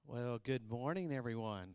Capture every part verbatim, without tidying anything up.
Well, good morning, everyone.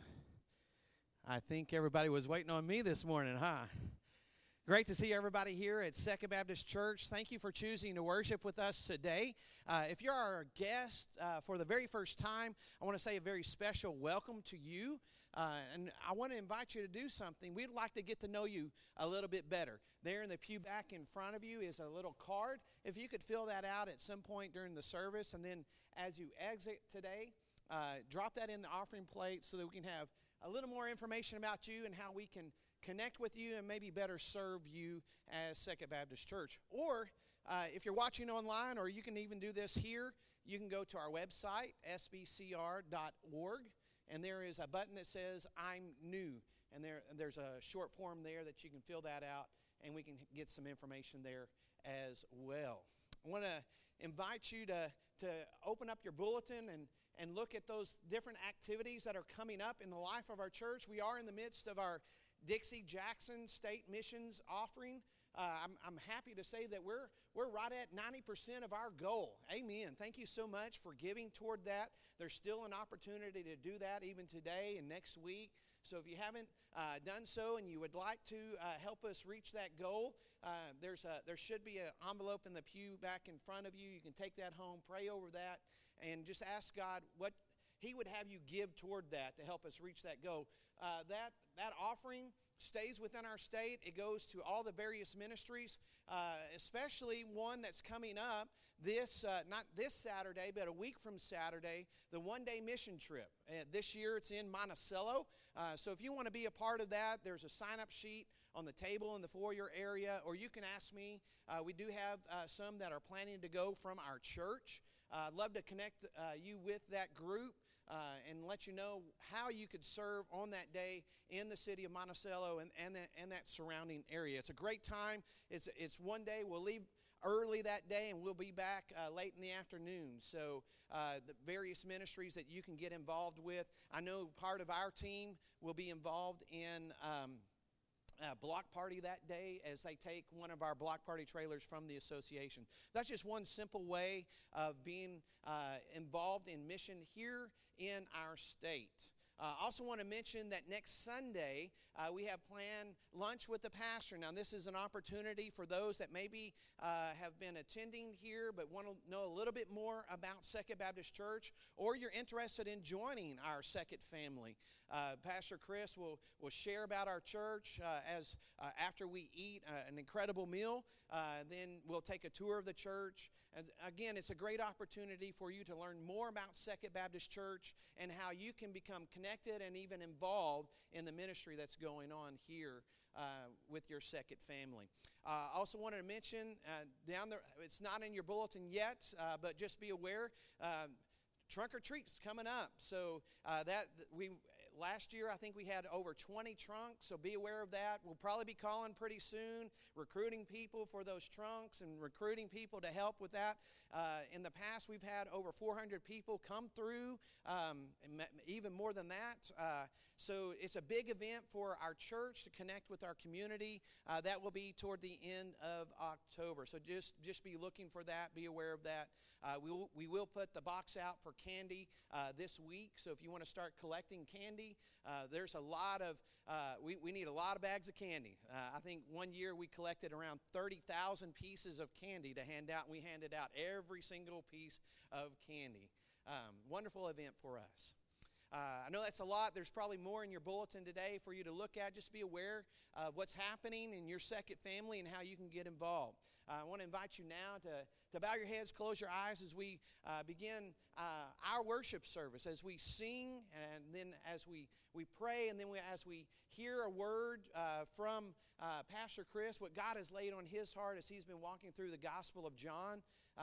I think everybody was waiting on me this morning, huh? Great to see everybody here at Second Baptist Church. Thank you for choosing to worship with us today. Uh, if you're our guest uh, for the very first time, I want to say a very special welcome to you. Uh, and I want to invite you to do something. We'd like to get to know you a little bit better. There in the pew back in front of you is a little card. If you could fill that out at some point during the service, and then as you exit today, uh, drop that in the offering plate so that we can have a little more information about you and how we can connect with you and maybe better serve you as Second Baptist Church. Or uh, if you're watching online, or you can even do this here, you can go to our website, s b c r dot org, and there is a button that says I'm new, and there there's a short form there that you can fill that out, and we can get some information there as well. I want to invite you to, to open up your bulletin and and look at those different activities that are coming up in the life of our church. We are in the midst of our Dixie Jackson State Missions offering. Uh, I'm, I'm happy to say that we're we're right at ninety percent of our goal. Amen. Thank you so much for giving toward that. There's still an opportunity to do that even today and next week. So if you haven't uh, done so and you would like to uh, help us reach that goal, uh, there's a, there should be an envelope in the pew back in front of you. You can take that home, pray over that, and just ask God what He would have you give toward that to help us reach that goal. Uh, that that offering stays within our state. It goes to all the various ministries, uh, especially one that's coming up this, uh, not this Saturday, but a week from Saturday, the one-day mission trip. Uh, this year it's in Monticello. Uh, so if you want to be a part of that, there's a sign-up sheet on the table in the foyer area, or you can ask me. Uh, we do have uh, some that are planning to go from our church. Uh, I'd love to connect uh, you with that group. Uh, and let you know how you could serve on that day in the city of Monticello and, and, that, and that surrounding area. It's a great time. It's, it's one day. We'll leave early that day, and we'll be back uh, late in the afternoon. So uh, the various ministries that you can get involved with. I know part of our team will be involved in um, Uh, block party that day as they take one of our block party trailers from the association. That's just one simple way of being uh, involved in mission here in our state. I uh, also want to mention that next Sunday uh, we have planned lunch with the pastor. Now this is an opportunity for those that maybe uh, have been attending here but want to know a little bit more about Second Baptist Church, or you're interested in joining our Second family. Uh, Pastor Chris will, will share about our church uh, as uh, after we eat uh, an incredible meal. Uh, then we'll take a tour of the church. And again, it's a great opportunity for you to learn more about Second Baptist Church and how you can become connected and even involved in the ministry that's going on here uh, with your Second family. I uh, also wanted to mention uh, down there, it's not in your bulletin yet, uh, but just be aware, uh, Trunk or Treat's coming up. So uh, that we last year I think we had over twenty trunks, so be aware of that. We'll probably be calling pretty soon, recruiting people for those trunks and recruiting people to help with that. Uh, in the past, we've had over four hundred people come through, um, even more than that. Uh, so it's a big event for our church to connect with our community. Uh, that will be toward the end of October. So just, just be looking for that. Be aware of that. Uh, we, will, we will put the box out for candy uh, this week. So if you want to start collecting candy, uh, there's a lot of, uh, we, we need a lot of bags of candy. Uh, I think one year we collected around thirty thousand pieces of candy to hand out, and we handed out every single piece of candy. Um, wonderful event for us. Uh, I know that's a lot. There's probably more in your bulletin today for you to look at. Just be aware of what's happening in your Second family and how you can get involved. Uh, I want to invite you now to, to bow your heads, close your eyes as we uh, begin uh, our worship service, as we sing, and then as we, we pray, and then we, as we hear a word uh, from uh, Pastor Chris, what God has laid on his heart as he's been walking through the Gospel of John. Uh,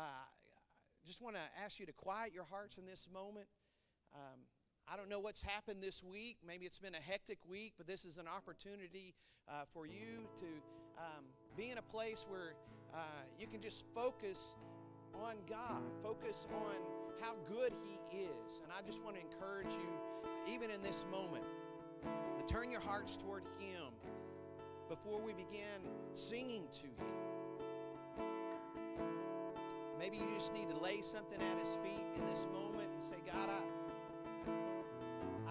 I just want to ask you to quiet your hearts in this moment. Um, I don't know what's happened this week. Maybe it's been a hectic week, but this is an opportunity uh, for you to um, be in a place where uh, you can just focus on God, focus on how good He is. And I just want to encourage you, even in this moment, to turn your hearts toward Him before we begin singing to Him. Maybe you just need to lay something at His feet in this moment and say, God, I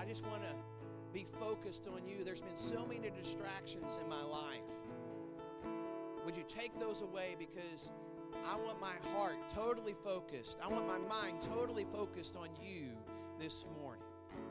I just want to be focused on you. There's been so many distractions in my life. Would you take those away, because I want my heart totally focused. I want my mind totally focused on you this morning.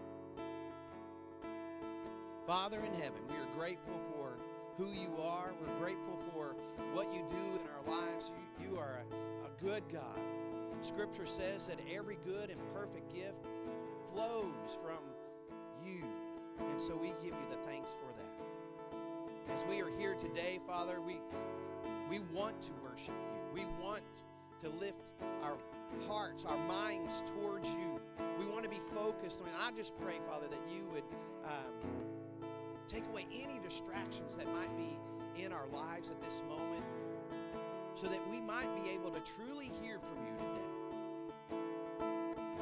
Father in heaven, we are grateful for who you are. We're grateful for what you do in our lives. You, you are a, a good God. Scripture says that every good and perfect gift flows from you. And so we give you the thanks for that. As we are here today, Father, we we want to worship you. We want to lift our hearts, our minds towards you. We want to be focused on it. I just pray, Father, that you would um, take away any distractions that might be in our lives at this moment, so that we might be able to truly hear from you today.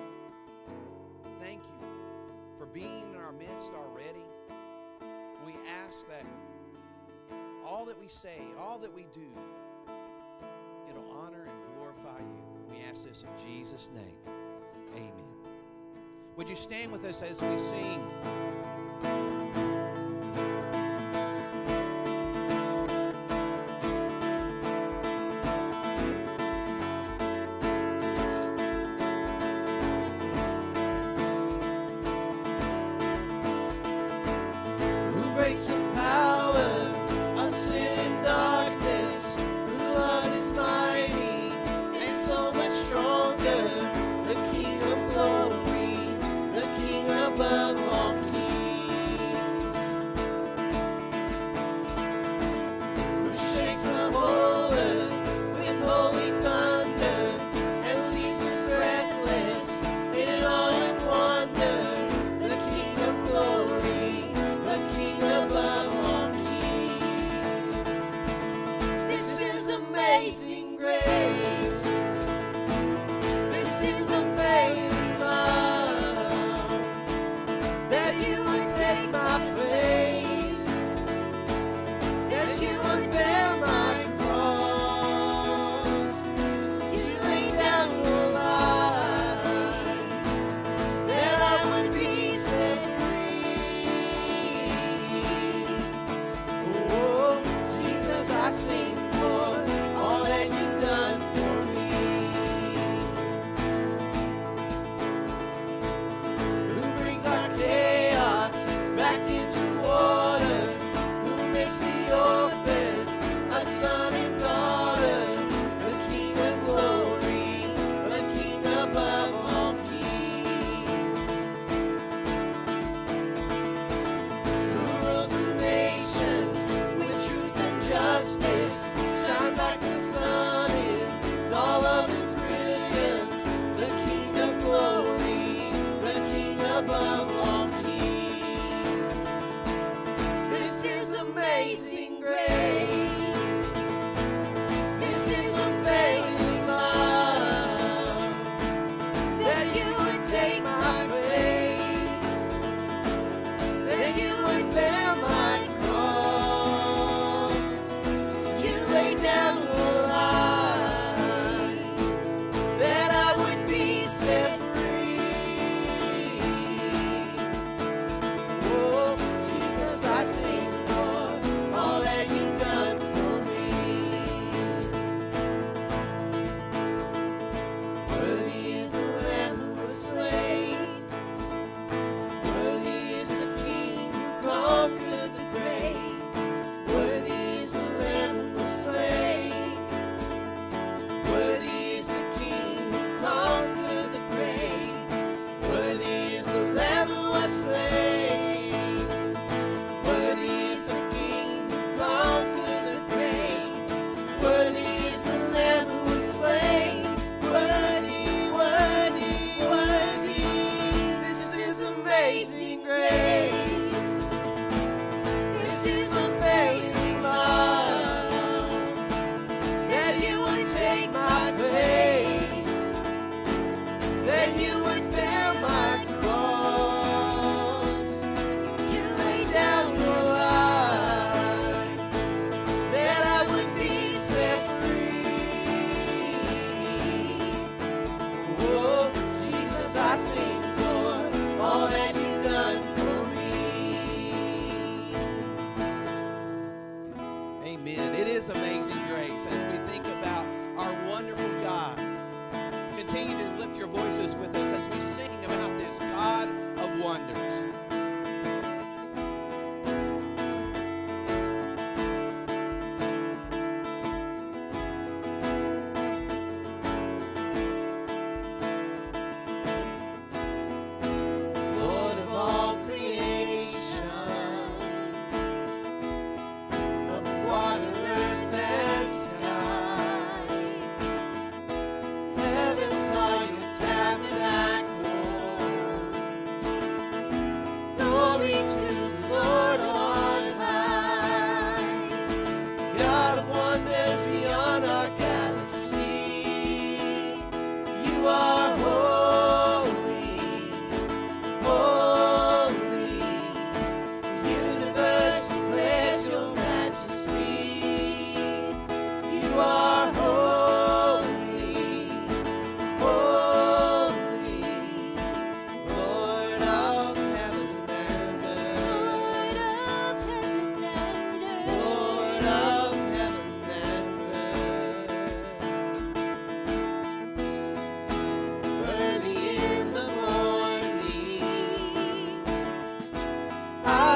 Thank you for being in our midst already. We ask that all that we say, all that we do, it'll honor and glorify you. We ask this in Jesus' name. Amen. Would you stand with us as we sing? Who breaks the power of sin and darkness, whose love is mighty and so much stronger, the King of glory, the King above all kings, who shakes the whole earth with holy thunder and leaves us breathless in awe and wonder, the King of glory, the King above all kings. This is amazing grace. This is unfailing love, that you would take my place, that you would bear my cross. You laid down your life, that I would be set free. Oh, Jesus, I sing for all that you've done for me. Who brings our chaos back into order? Who makes the orphan a son and daughter? The King of glory, the King above all kings. Who rules the nations with truth and justice, shines like the sun in all of its brilliance, the King of glory, the King above all kings. This is amazing grace. This is unfailing love, that you would take my place, that you would bear my cross. You laid down your life, that I would be set free. Oh, Jesus, I sing for all that you've done for me. Worthy is the Lamb who was slain. Worthy is the King who conquered the grave. Worthy is the Lamb who was slain. Worthy is the King who conquered the grave. Worthy is the Lamb who was slain. Worthy is the King who conquered the grave. Worthy is the Lamb who was slain. Worthy, worthy, worthy. This is amazing grace. This is unfailing love, that you would take my place, that you would bear my cross. You laid down your life, that I would be set free. Oh, Jesus, I sing for all that you've done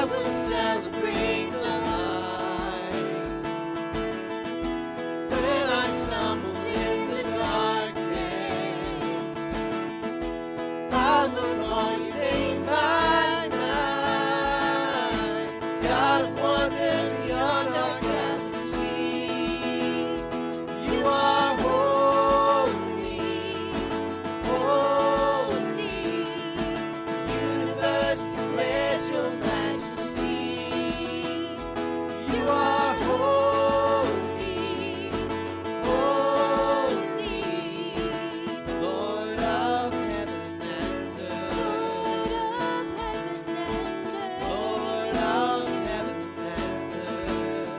I will celebrate the light. When I stumble in the darkness, I will call your name by night. God of wonders beyond our galaxy, you are holy, holy. The universe declares your majesty. You are holy, holy. Lord of heaven and earth. Lord of heaven and earth.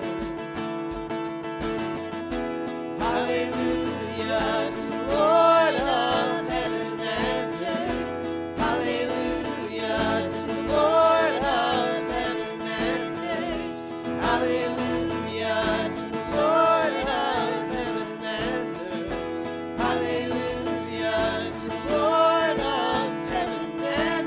Hallelujah to the Lord of heaven and earth. Hallelujah to the Lord of heaven and earth. Hallelujah to the Lord of heaven and earth. Hallelujah to the Lord of heaven and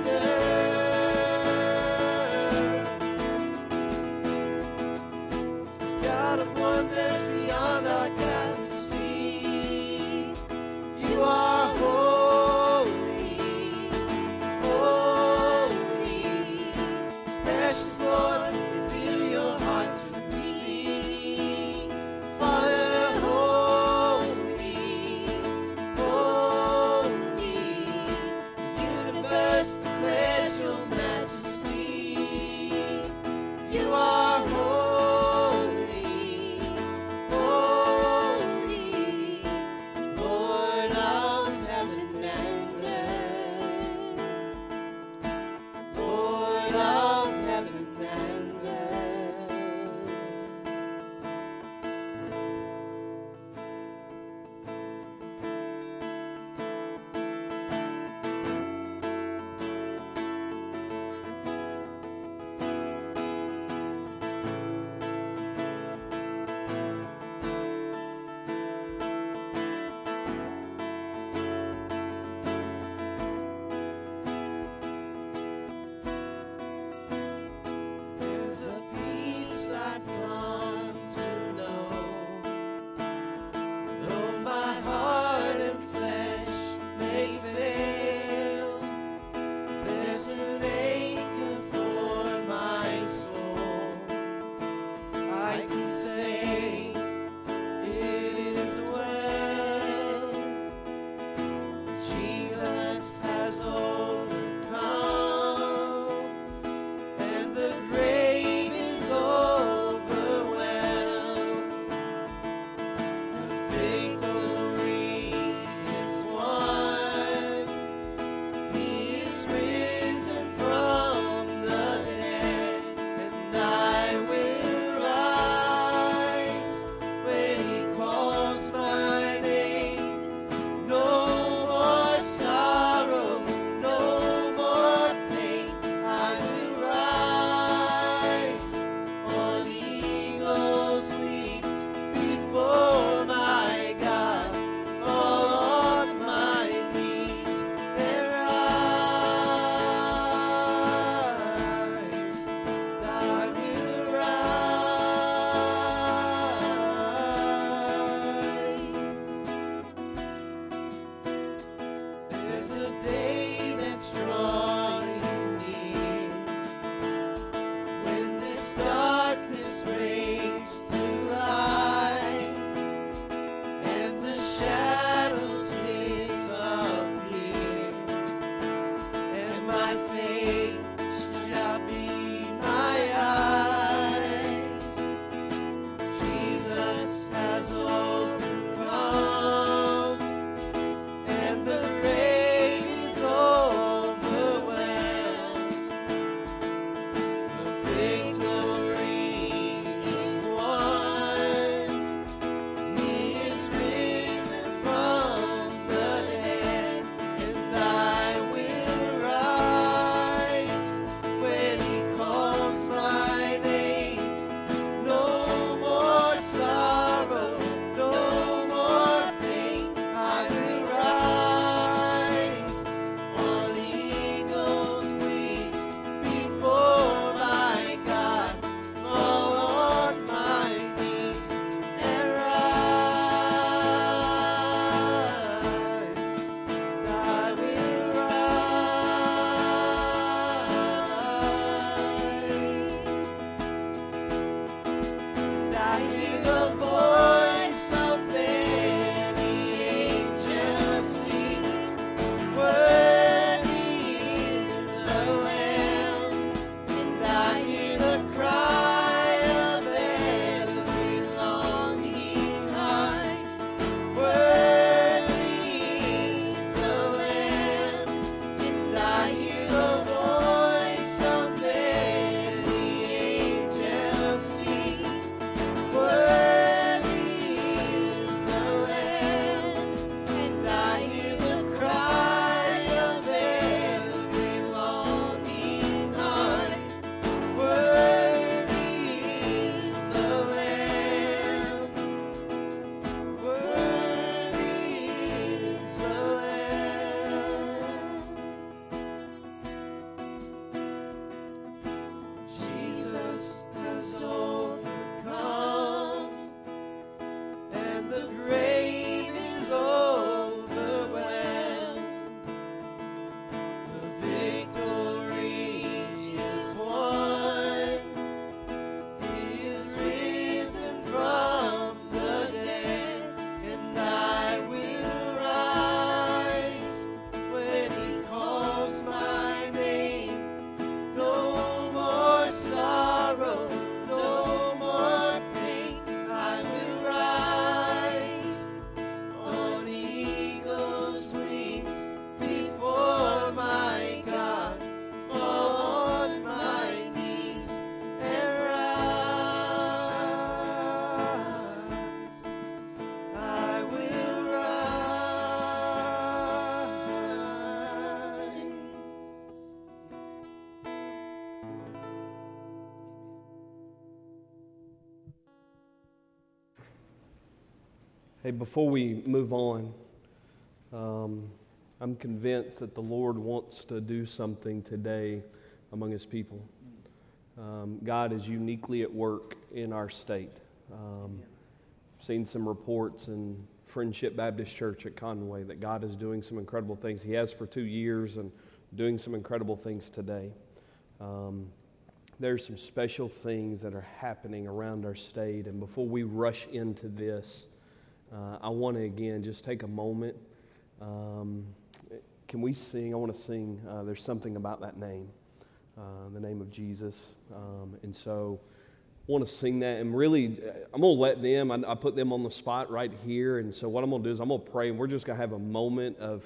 earth. God of wonders beyond our galaxy, you are holy, holy. Precious Lord, reveal your heart to me. Father, holy, holy. The universe declares your majesty. You are holy, holy. Lord of heaven and earth. Lord of heaven and earth. Hey, before we move on, um, I'm convinced that the Lord wants to do something today among His people. Um, God is uniquely at work in our state. Um, I've seen some reports in Friendship Baptist Church at Conway that God is doing some incredible things. He has for two years and doing some incredible things today. Um, there's some special things that are happening around our state. And before we rush into this, uh, I want to again just take a moment. Um, can we sing? I want to sing. Uh, there's something about that name. Uh, the name of Jesus. Um, and so I want to sing that. And really, I'm going to let them, I, I put them on the spot right here. And so what I'm going to do is I'm going to pray, and we're just going to have a moment of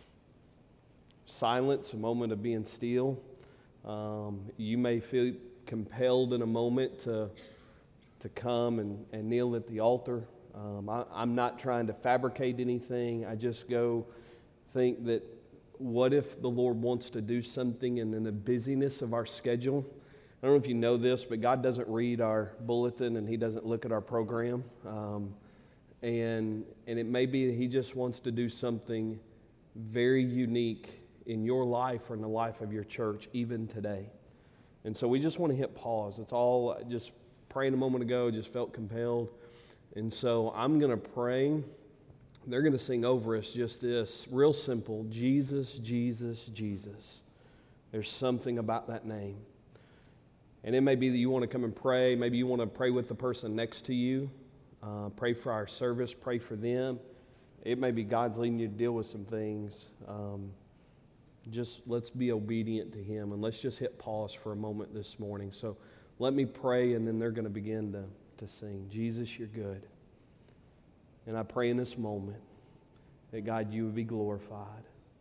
silence, a moment of being still. Um, you may feel compelled in a moment to, to come and, and kneel at the altar. Um, I, I'm not trying to fabricate anything. I just go think that what if the Lord wants to do something and in the busyness of our schedule? I don't know if you know this, but God doesn't read our bulletin and He doesn't look at our program. Um, and, and it may be that He just wants to do something very unique in your life or in the life of your church, even today. And so we just want to hit pause. It's all, just praying a moment ago, just felt compelled. And so I'm going to pray. They're going to sing over us just this, real simple, Jesus, Jesus, Jesus. There's something about that name. And it may be that you want to come and pray. Maybe you want to pray with the person next to you. Uh, pray for our service. Pray for them. It may be God's leading you to deal with some things. Um, just let's be obedient to Him. And let's just hit pause for a moment this morning. So let me pray, and then they're going to begin to, to sing. Jesus, you're good. And I pray in this moment that, God, you would be glorified.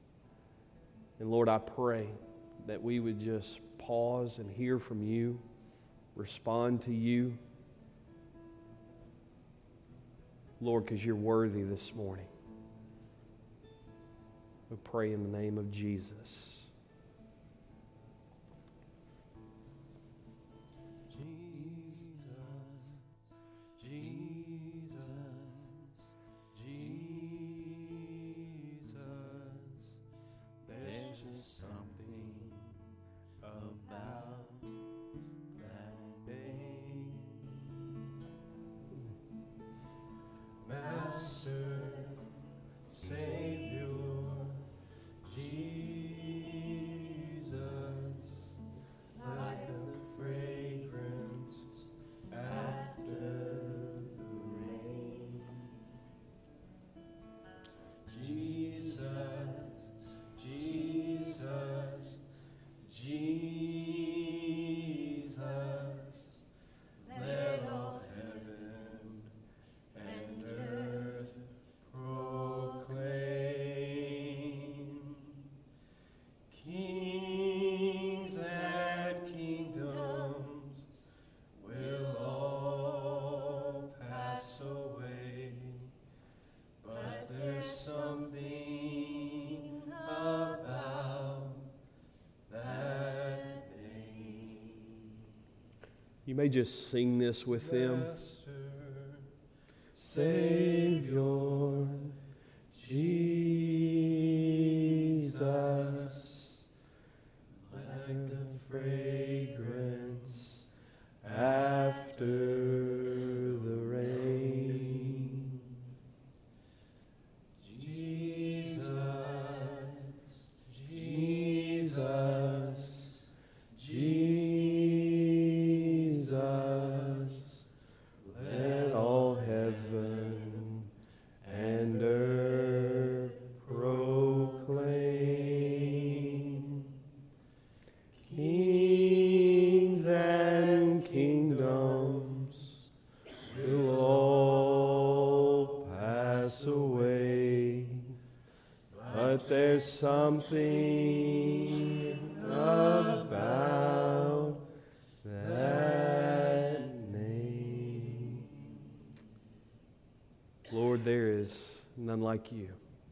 And Lord, I pray that we would just pause and hear from you, respond to you. Lord, because you're worthy this morning. We pray in the name of Jesus. You may just sing this with them. Savior, Jesus, like the fragrance after the rain. Jesus, Jesus, Jesus. Let all heaven and earth proclaim. Kings and kingdoms will all pass away, but there's something about that name. Lord, there is none like you.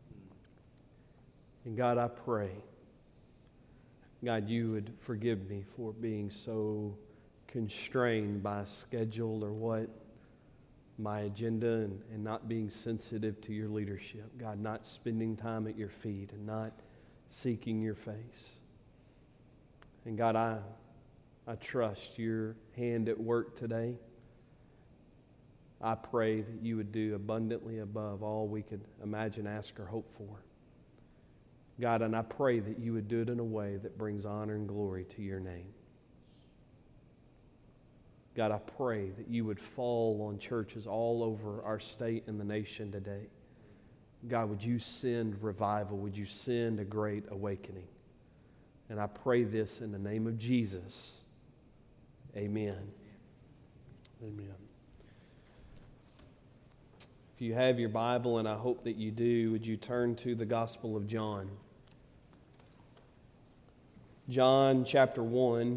And God, I pray, God, you would forgive me for being so constrained by a schedule or what my agenda and, and not being sensitive to your leadership. God, not spending time at your feet and not seeking your face. And God, I, I trust your hand at work today. I pray that you would do abundantly above all we could imagine, ask, or hope for. God, and I pray that you would do it in a way that brings honor and glory to your name. God, I pray that you would fall on churches all over our state and the nation today. God, would you send revival? Would you send a great awakening? And I pray this in the name of Jesus. Amen. Amen. If you have your Bible, and I hope that you do, would you turn to the Gospel of John? John chapter one.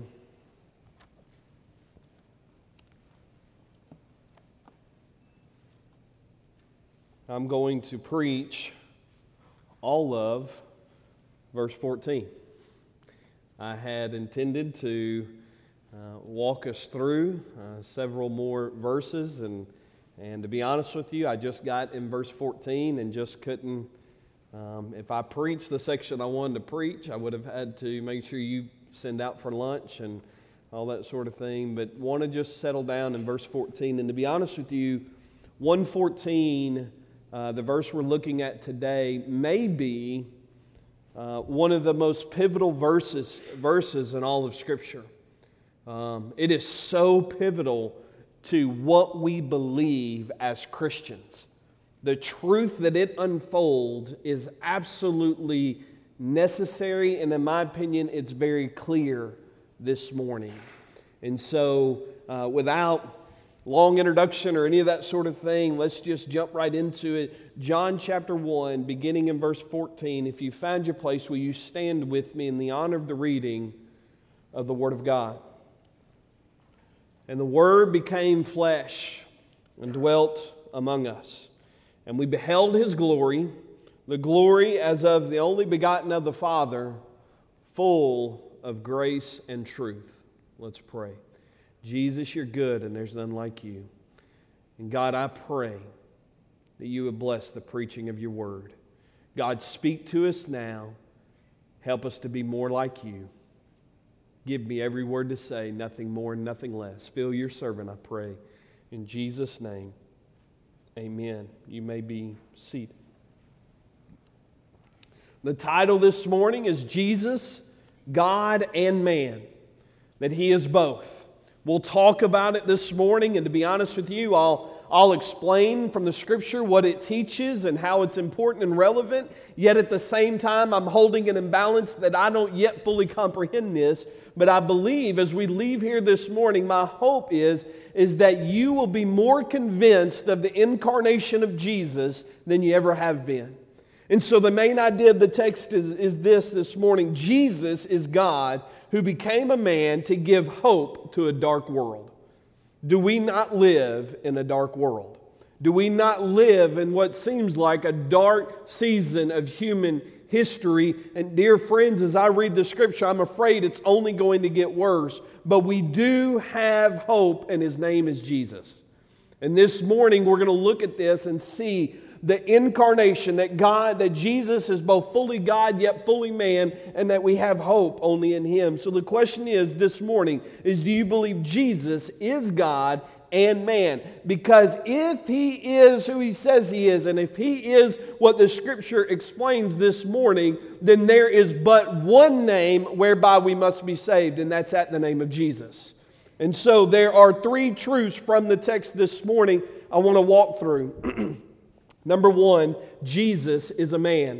I'm going to preach all of verse fourteen. I had intended to uh, walk us through uh, several more verses, and and to be honest with you, I just got in verse fourteen and just couldn't. Um, if I preached the section I wanted to preach, I would have had to make sure you send out for lunch and all that sort of thing. But want to just settle down in verse fourteen. And to be honest with you, one fourteen. Uh, the verse we're looking at today may be uh, one of the most pivotal verses, verses in all of Scripture. Um, it is so pivotal to what we believe as Christians. The truth that it unfolds is absolutely necessary, and in my opinion, it's very clear this morning. And so, uh, without long introduction or any of that sort of thing, let's just jump right into it. John chapter one, beginning in verse fourteen. If you found your place, will you stand with me in the honor of the reading of the Word of God? And the Word became flesh and dwelt among us. And we beheld His glory, the glory as of the only begotten of the Father, full of grace and truth. Let's pray. Jesus, you're good, and there's none like you. And God, I pray that you would bless the preaching of your word. God, speak to us now. Help us to be more like you. Give me every word to say, nothing more and nothing less. Fill your servant, I pray. In Jesus' name, amen. You may be seated. The title this morning is Jesus, God, and Man. That He is both. We'll talk about it this morning, and to be honest with you, I'll, I'll explain from the Scripture what it teaches and how it's important and relevant, yet at the same time, I'm holding an imbalance that I don't yet fully comprehend this, but I believe as we leave here this morning, my hope is, is that you will be more convinced of the incarnation of Jesus than you ever have been. And so the main idea of the text is, is this this morning. Jesus is God who became a man to give hope to a dark world. Do we not live in a dark world? Do we not live in what seems like a dark season of human history? And dear friends, as I read the Scripture, I'm afraid it's only going to get worse. But we do have hope, and His name is Jesus. And this morning we're going to look at this and see the incarnation, that God, that Jesus is both fully God yet fully man, and that we have hope only in Him. So the question is this morning is, do you believe Jesus is God and man? Because if He is who He says He is, and if He is what the Scripture explains this morning, then there is but one name whereby we must be saved, and that's at the name of Jesus. And so there are three truths from the text this morning I want to walk through. Number one, Jesus is a man.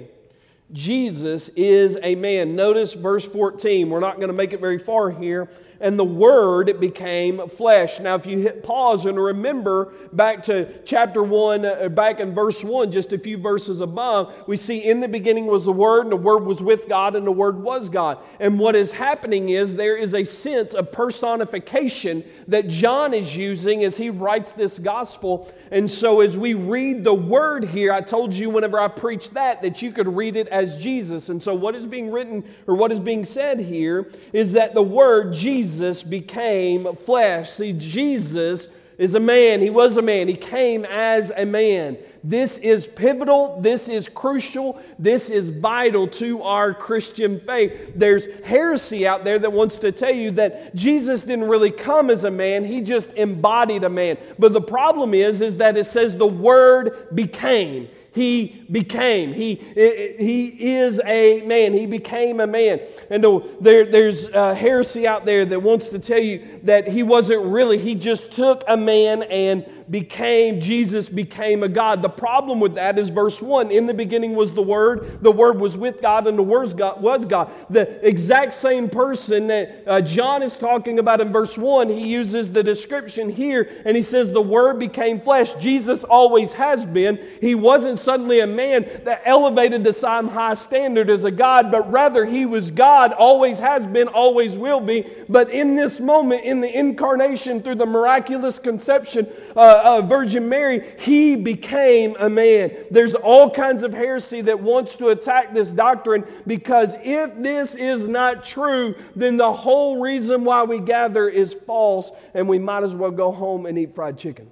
Jesus is a man. Notice verse fourteen. We're not going to make it very far here. And the Word became flesh. Now, if you hit pause and remember back to chapter one, uh, back in verse one, just a few verses above, we see in the beginning was the Word, and the Word was with God, and the Word was God. And what is happening is there is a sense of personification that John is using as he writes this gospel. And so as we read the Word here, I told you whenever I preached that, that you could read it as Jesus. And so what is being written, or what is being said here, is that the Word, Jesus, became flesh. See, Jesus is a man. He was a man. He came as a man. This is pivotal. This is crucial. This is vital to our Christian faith. There's heresy out there that wants to tell you that Jesus didn't really come as a man. He just embodied a man. But the problem is, is that it says the Word became. He became. He, he is a man. He became a man. And there, there's a heresy out there that wants to tell you that He wasn't really. He just took a man and became, Jesus became a God. The problem with that is verse one. In the beginning was the Word. The Word was with God and the Word was God. The exact same person that uh, John is talking about in verse one, he uses the description here and he says the Word became flesh. Jesus always has been. He wasn't suddenly a man that elevated to some high standard as a God, but rather He was God, always has been, always will be. But in this moment, in the incarnation through the miraculous conception uh, Uh, Virgin Mary, He became a man. There's all kinds of heresy that wants to attack this doctrine, because if this is not true, then the whole reason why we gather is false, and we might as well go home and eat fried chicken.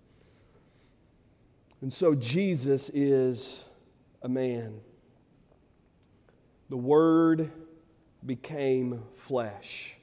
And so Jesus is a man. The Word became flesh.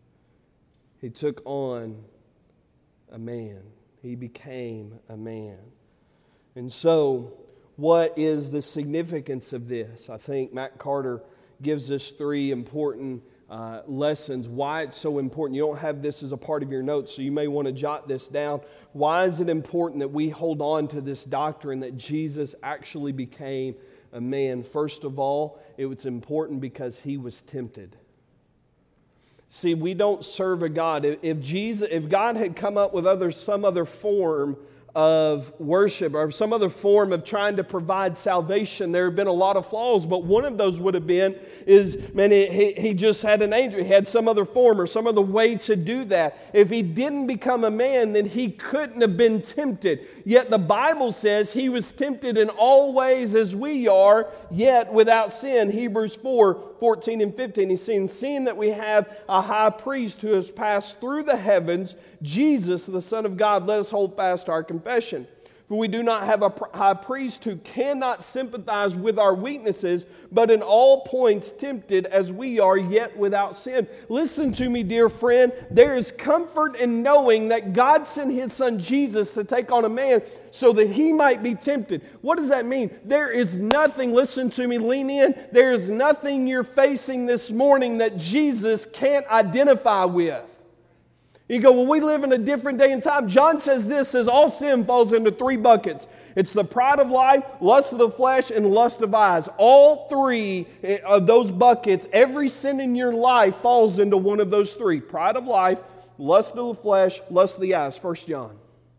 He took on a man. He became a man. And so, what is the significance of this? I think Matt Carter gives us three important uh, lessons. Why it's so important. You don't have this as a part of your notes, so you may want to jot this down. Why is it important that we hold on to this doctrine that Jesus actually became a man? First of all, it was important because He was tempted. See, we don't serve a God. If Jesus, if God had come up with other some other form of worship or some other form of trying to provide salvation, there have been a lot of flaws. But one of those would have been is, man, he, he just had an angel. He had some other form or some other way to do that. If He didn't become a man, then He couldn't have been tempted. Yet the Bible says He was tempted in all ways as we are, yet without sin. Hebrews four, fourteen and fifteen. He's saying, seeing that we have a high priest who has passed through the heavens, Jesus, the Son of God, let us hold fast our confession. For we do not have a high priest who cannot sympathize with our weaknesses, but in all points tempted as we are, yet without sin. Listen to me, dear friend. There is comfort in knowing that God sent His Son Jesus to take on a man so that He might be tempted. What does that mean? There is nothing, listen to me, lean in. There is nothing you're facing this morning that Jesus can't identify with. You go, well, we live in a different day and time. John says this, says all sin falls into three buckets. It's the pride of life, lust of the flesh, and lust of eyes. All three of those buckets, every sin in your life falls into one of those three. Pride of life, lust of the flesh, lust of the eyes. First John.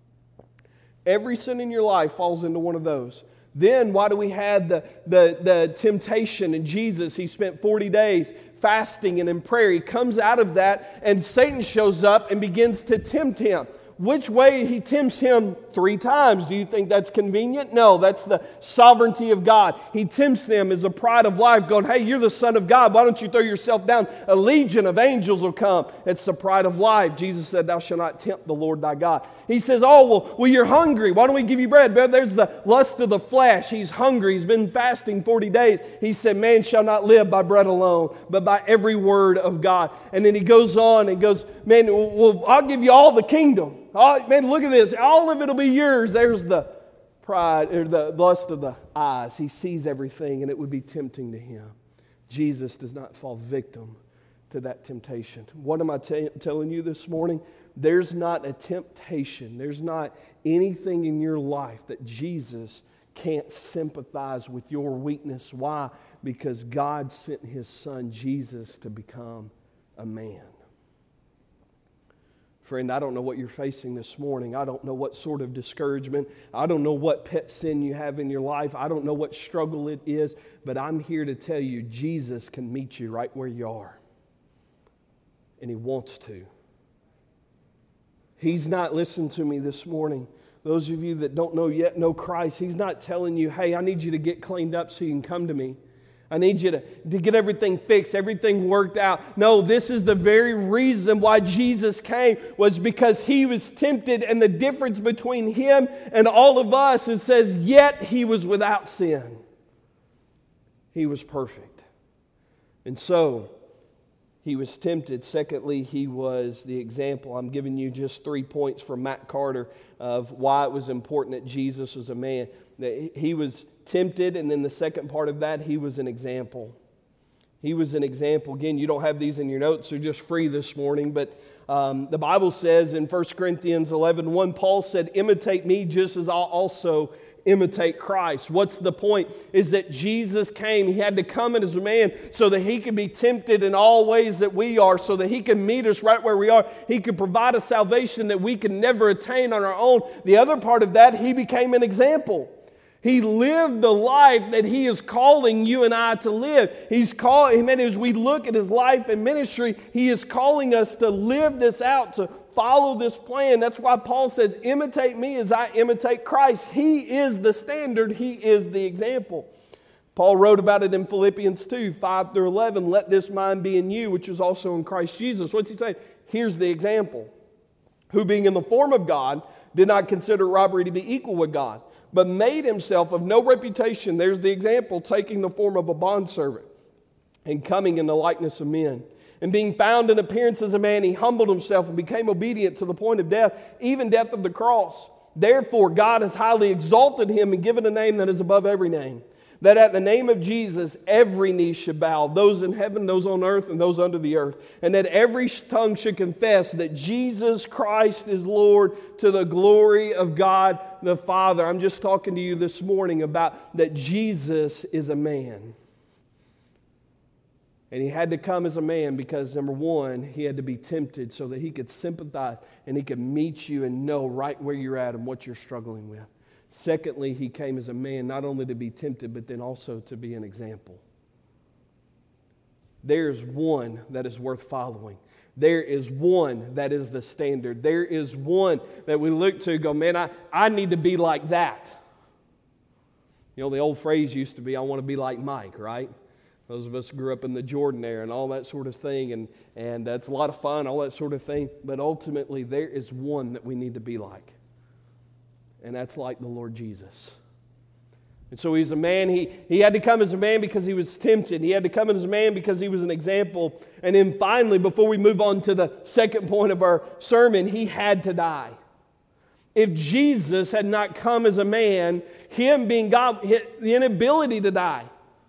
Every sin in your life falls into one of those. Then why do we have the, the, the temptation in Jesus? He spent forty days fasting and in prayer. He comes out of that and Satan shows up and begins to tempt Him. Which way he tempts Him? Three times. Do you think that's convenient? No, that's the sovereignty of God. He tempts them as a pride of life, going, hey, you're the Son of God. Why don't you throw yourself down? A legion of angels will come. It's the pride of life. Jesus said, thou shalt not tempt the Lord thy God. He says, oh, well, well, you're hungry. Why don't we give you bread? But there's the lust of the flesh. He's hungry. He's been fasting forty days. He said, man shall not live by bread alone, but by every word of God. And then he goes on and goes, man, well, I'll give you all the kingdom. Oh, man, look at this. All of it will be yours. There's the pride, or the lust of the eyes. He sees everything, and it would be tempting to him. Jesus does not fall victim to that temptation. What am I t- telling you this morning? There's not a temptation. There's not anything in your life that Jesus can't sympathize with your weakness. Why? Because God sent His Son Jesus to become a man. Friend, I don't know what you're facing this morning. I don't know what sort of discouragement. I don't know what pet sin you have in your life. I don't know what struggle it is. But I'm here to tell you, Jesus can meet you right where you are. And He wants to. He's not, listen to me this morning. Those of you that don't know yet know Christ, He's not telling you, hey, I need you to get cleaned up so you can come to me. I need you to, to get everything fixed, everything worked out. No, this is the very reason why Jesus came, was because He was tempted, and the difference between Him and all of us, it says, yet He was without sin. He was perfect. And so, He was tempted. Secondly, He was the example. I'm giving you just three points from Matt Carter of why it was important that Jesus was a man. That He was tempted, and then the second part of that, He was an example. He was an example. Again, you don't have these in your notes, so just free this morning, but um, the Bible says in First Corinthians eleven one, Paul said, imitate me just as I'll also imitate Christ. What's the point? Is that Jesus came, He had to come in as a man so that He could be tempted in all ways that we are, so that He can meet us right where we are. He could provide a salvation that we can never attain on our own. The other part of that, He became an example. He lived the life that He is calling you and I to live. He's calling, and as we look at His life and ministry, He is calling us to live this out, to follow this plan. That's why Paul says, imitate me as I imitate Christ. He is the standard. He is the example. Paul wrote about it in Philippians two, five through eleven. Let this mind be in you, which was also in Christ Jesus. What's he saying? Here's the example. Who being in the form of God, did not consider robbery to be equal with God, but made Himself of no reputation. There's the example, taking the form of a bondservant and coming in the likeness of men. And being found in appearance as a man, He humbled Himself and became obedient to the point of death, even death of the cross. Therefore, God has highly exalted Him and given a name that is above every name, that at the name of Jesus every knee should bow, those in heaven, those on earth, and those under the earth, and that every tongue should confess that Jesus Christ is Lord, to the glory of God the Father. I'm just talking to you this morning about that Jesus is a man. And He had to come as a man because, number one, He had to be tempted so that He could sympathize and He could meet you and know right where you're at and what you're struggling with. Secondly, He came as a man not only to be tempted, but then also to be an example. There's one that is worth following. There is one that is the standard. There is one that we look to and go, man, I, I need to be like that. You know, the old phrase used to be, I want to be like Mike, right? Those of us who grew up in the Jordan era and all that sort of thing, and, and that's a lot of fun, all that sort of thing. But ultimately, there is one that we need to be like. And that's like the Lord Jesus. And so He's a man. He, he had to come as a man because He was tempted. He had to come as a man because He was an example. And then finally, before we move on to the second point of our sermon, He had to die. If Jesus had not come as a man, Him being God, the inability to die,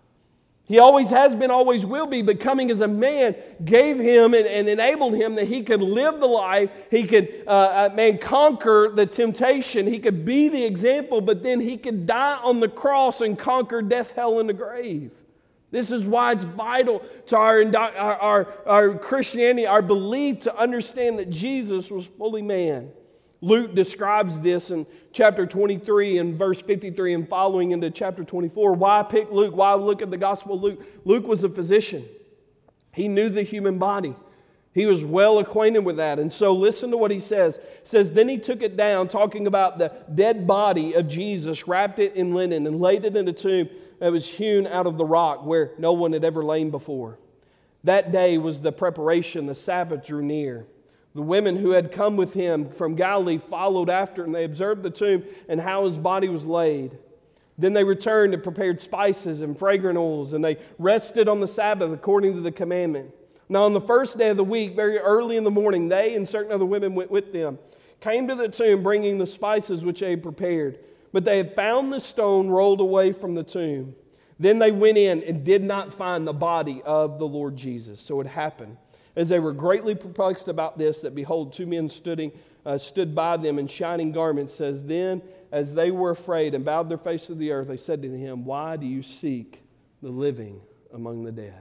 He always has been, always will be, but coming as a man gave Him and, and enabled Him that He could live the life, He could, uh, man, conquer the temptation, He could be the example, but then He could die on the cross and conquer death, hell, and the grave. This is why it's vital to our, our, our, our Christianity, our belief, to understand that Jesus was fully man. Luke describes this in chapter twenty-three and verse fifty-three and following into chapter twenty-four. Why pick Luke? Why look at the Gospel of Luke? Luke was a physician. He knew the human body. He was well acquainted with that. And so listen to what he says. He says, then He took it down, talking about the dead body of Jesus, wrapped it in linen and laid it in a tomb that was hewn out of the rock where no one had ever lain before. That day was the preparation. The Sabbath drew near. The women who had come with Him from Galilee followed after, and they observed the tomb and how His body was laid. Then they returned and prepared spices and fragrant oils, and they rested on the Sabbath according to the commandment. Now on the first day of the week, very early in the morning, they and certain other women went with them, came to the tomb bringing the spices which they had prepared. But they had found the stone rolled away from the tomb. Then they went in and did not find the body of the Lord Jesus. So it happened, as they were greatly perplexed about this, that behold, two men stood, uh, stood by them in shining garments. Says, then as they were afraid and bowed their face to the earth, they said to Him, why do you seek the living among the dead?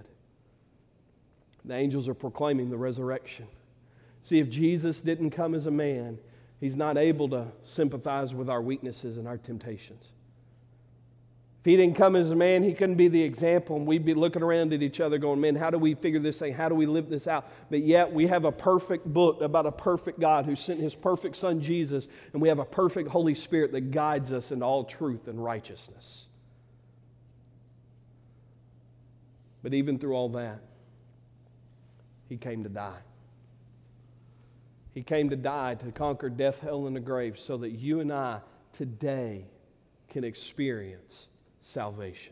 The angels are proclaiming the resurrection. See, if Jesus didn't come as a man, He's not able to sympathize with our weaknesses and our temptations. If He didn't come as a man, He couldn't be the example, and we'd be looking around at each other going, man, how do we figure this thing? How do we live this out? But yet we have a perfect book about a perfect God who sent His perfect Son, Jesus, and we have a perfect Holy Spirit that guides us into all truth and righteousness. But even through all that, He came to die. He came to die to conquer death, hell, and the grave so that you and I today can experience salvation.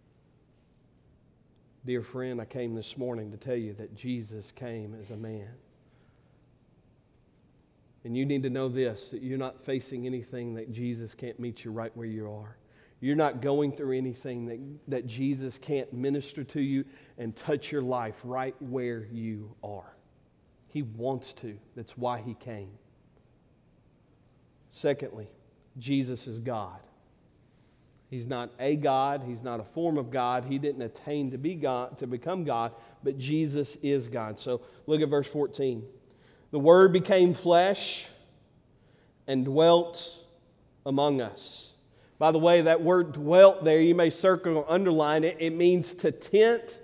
Dear friend, I came this morning to tell you that Jesus came as a man. And you need to know this, that you're not facing anything that Jesus can't meet you right where you are. You're not going through anything that, that Jesus can't minister to you and touch your life right where you are. He wants to. That's why He came. Secondly, Jesus is God. He's not a God. He's not a form of God. He didn't attain to be God, to become God, but Jesus is God. So look at verse fourteen. The Word became flesh and dwelt among us. By the way, that word dwelt there, you may circle or underline it. It means to tent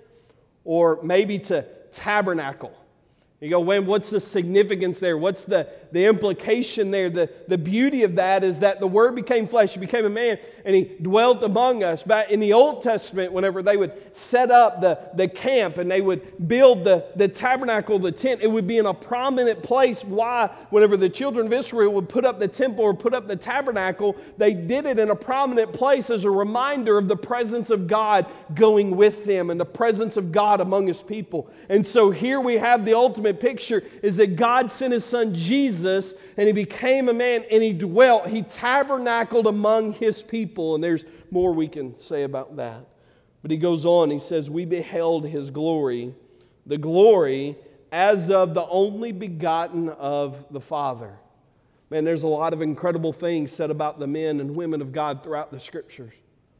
or maybe to tabernacle. You go, when what's the significance there? What's the, the implication there? The, the beauty of that is that the Word became flesh, He became a man, and He dwelt among us. But in the Old Testament, whenever they would set up the, the camp and they would build the, the tabernacle, the tent, it would be in a prominent place. Why? Whenever the children of Israel would put up the temple or put up the tabernacle, they did it in a prominent place as a reminder of the presence of God going with them and the presence of God among His people. And so here we have the ultimate picture is that God sent His Son Jesus and He became a man and He dwelt, He tabernacled among His people. And there's more we can say about that. But He goes on, He says, we beheld His glory, the glory as of the only begotten of the Father. Man, there's a lot of incredible things said about the men and women of God throughout the Scriptures.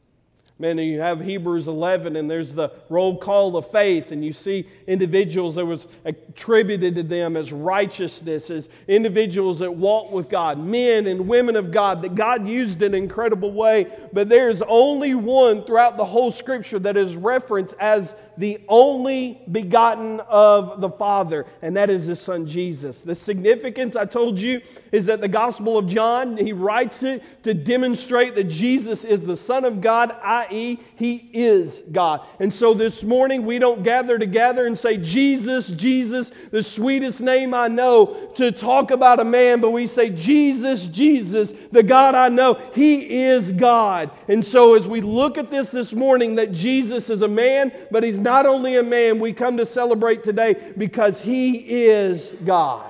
Man, you have Hebrews eleven, and there's the roll call of faith, and you see individuals that was attributed to them as righteousness, as individuals that walk with God, men and women of God, that God used in an incredible way. But there's only one throughout the whole Scripture that is referenced as the only begotten of the Father, and that is His Son Jesus. The significance, I told you, is that the Gospel of John, he writes it to demonstrate that Jesus is the Son of God, that is, He is God. And so this morning we don't gather together and say, Jesus, Jesus, the sweetest name I know, to talk about a man, but we say, Jesus, Jesus, the God I know, He is God. And so as we look at this this morning, that Jesus is a man, but He's not only a man, we come to celebrate today because He is God.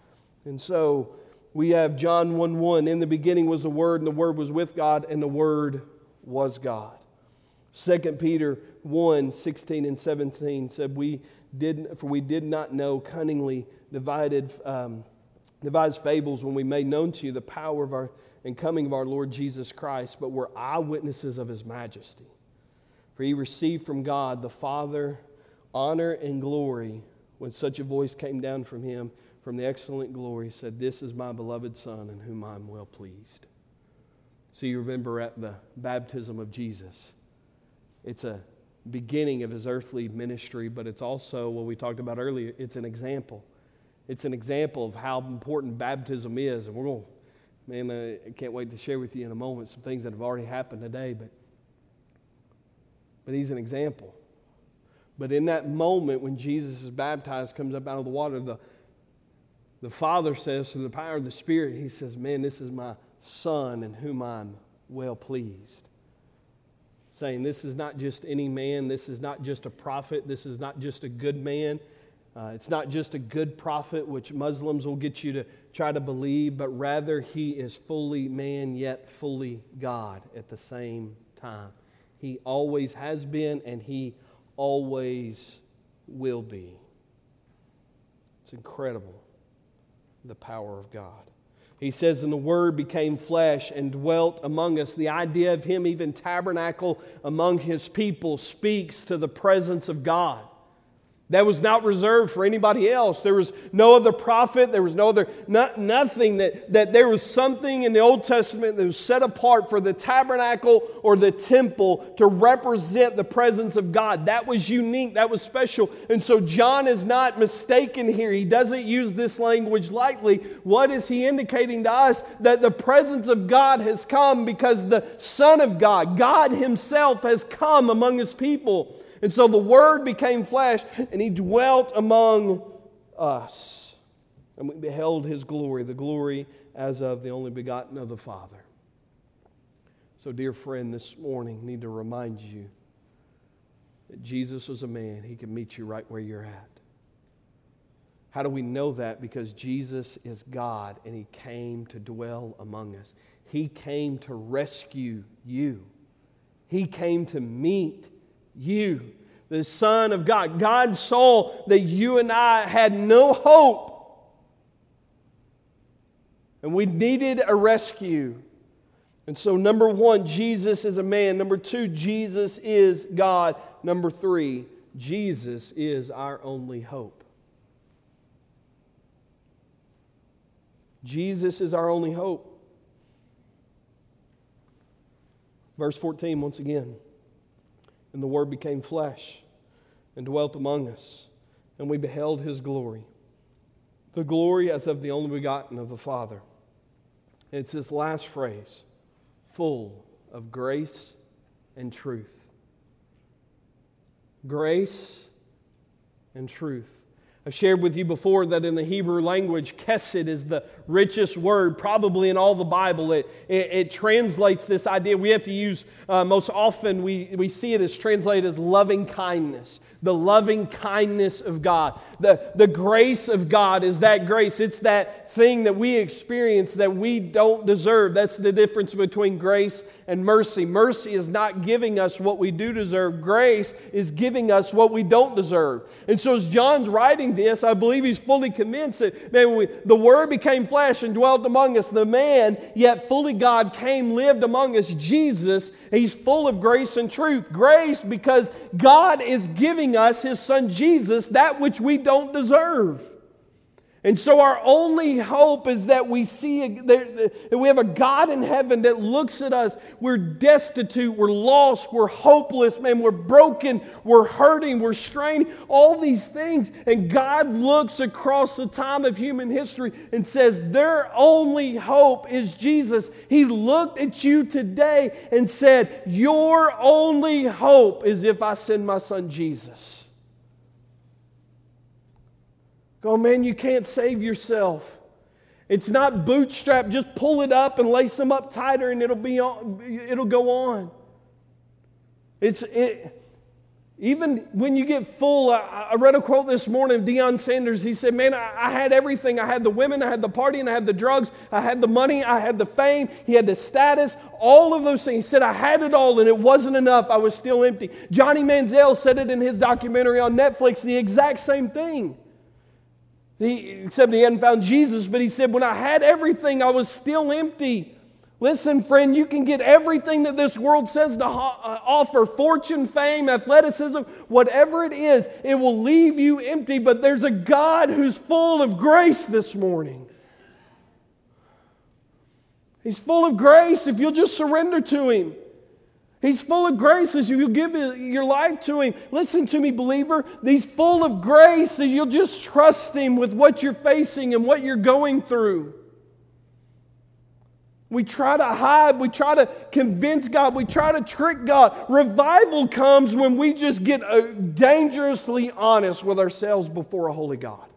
And so we have John one one, in the beginning was the Word, and the Word was with God, and the Word was God. Second Peter one sixteen and seventeen said, "We did, for we did not know cunningly divided um, devised fables when we made known to you the power of our and coming of our Lord Jesus Christ, but were eyewitnesses of His majesty. For He received from God the Father honor and glory when such a voice came down from Him from the excellent glory, said, 'This is my beloved Son, in whom I am well pleased.'" So you remember at the baptism of Jesus, it's a beginning of His earthly ministry, but it's also, what we talked about earlier, it's an example. It's an example of how important baptism is. And we're going, man, uh, I can't wait to share with you in a moment some things that have already happened today, but, but He's an example. But in that moment when Jesus is baptized, comes up out of the water, the, the Father says, through the power of the Spirit, He says, man, this is my Son in whom I'm well pleased. Saying this is not just any man, this is not just a prophet, this is not just a good man, uh, it's not just a good prophet, which Muslims will get you to try to believe, but rather He is fully man yet fully God at the same time. He always has been and He always will be. It's incredible, the power of God. He says, "And the Word became flesh and dwelt among us." The idea of Him even tabernacle among His people speaks to the presence of God. That was not reserved for anybody else. There was no other prophet. There was no other, not, nothing that, that there was something in the Old Testament that was set apart for the tabernacle or the temple to represent the presence of God. That was unique. That was special. And so John is not mistaken here. He doesn't use this language lightly. What is he indicating to us? That the presence of God has come because the Son of God, God Himself, has come among His people. And so the Word became flesh, and He dwelt among us. And we beheld His glory, the glory as of the only begotten of the Father. So, dear friend, this morning I need to remind you that Jesus was a man. He can meet you right where you're at. How do we know that? Because Jesus is God, and He came to dwell among us. He came to rescue you. He came to meet you. The Son of God. God saw that you and I had no hope. And we needed a rescue. And so, number one, Jesus is a man. Number two, Jesus is God. Number three, Jesus is our only hope. Jesus is our only hope. Verse fourteen, once again. And the Word became flesh and dwelt among us, and we beheld His glory. The glory as of the only begotten of the Father. It's this last phrase, full of grace and truth. Grace and truth. I've shared with you before that in the Hebrew language, kesed is the richest word probably in all the Bible. It, it, it translates this idea. We have to use, uh, most often we, we see it as translated as loving kindness. The loving kindness of God. The, the grace of God is that grace. It's that thing that we experience that we don't deserve. That's the difference between grace and mercy. Mercy is not giving us what we do deserve. Grace is giving us what we don't deserve. And so as John's writing this, I believe he's fully convinced that, man, when we, the Word became flesh and dwelt among us. The man, yet fully God, came, lived among us. Jesus, He's full of grace and truth. Grace because God is giving us His Son Jesus that which we don't deserve. And so our only hope is that we see, that we have a God in heaven that looks at us. We're destitute, we're lost, we're hopeless, man, we're broken, we're hurting, we're strained, all these things. And God looks across the time of human history and says, their only hope is Jesus. He looked at you today and said, your only hope is if I send my Son Jesus. Oh man, you can't save yourself. It's not bootstrap. Just pull it up and lace them up tighter, and it'll be on, it'll go on. It's it. Even when you get full. I, I read a quote this morning of Deion Sanders. He said, "Man, I, I had everything. I had the women, I had the party, and I had the drugs. I had the money, I had the fame. He had the status. All of those things. He said, I had it all, and it wasn't enough. I was still empty." Johnny Manziel said it in his documentary on Netflix. The exact same thing. He, except he hadn't found Jesus, but he said, when I had everything, I was still empty. Listen, friend, you can get everything that this world says to ho- uh, offer, fortune, fame, athleticism, whatever it is, it will leave you empty, but there's a God who's full of grace this morning. He's full of grace if you'll just surrender to Him. He's full of grace as you give your life to Him. Listen to me, believer. He's full of grace as you'll just trust Him with what you're facing and what you're going through. We try to hide. We try to convince God. We try to trick God. Revival comes when we just get dangerously honest with ourselves before a holy God.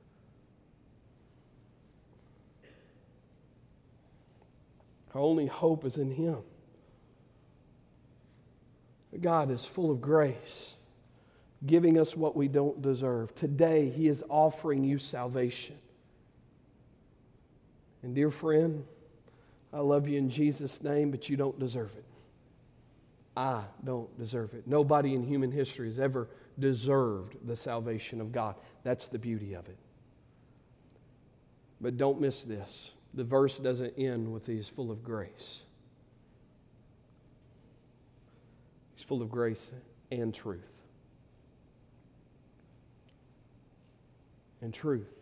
Our only hope is in Him. God is full of grace, giving us what we don't deserve. Today, He is offering you salvation. And dear friend, I love you in Jesus' name, but you don't deserve it. I don't deserve it. Nobody in human history has ever deserved the salvation of God. That's the beauty of it. But don't miss this. The verse doesn't end with He's full of grace. He's full of grace and truth. And truth.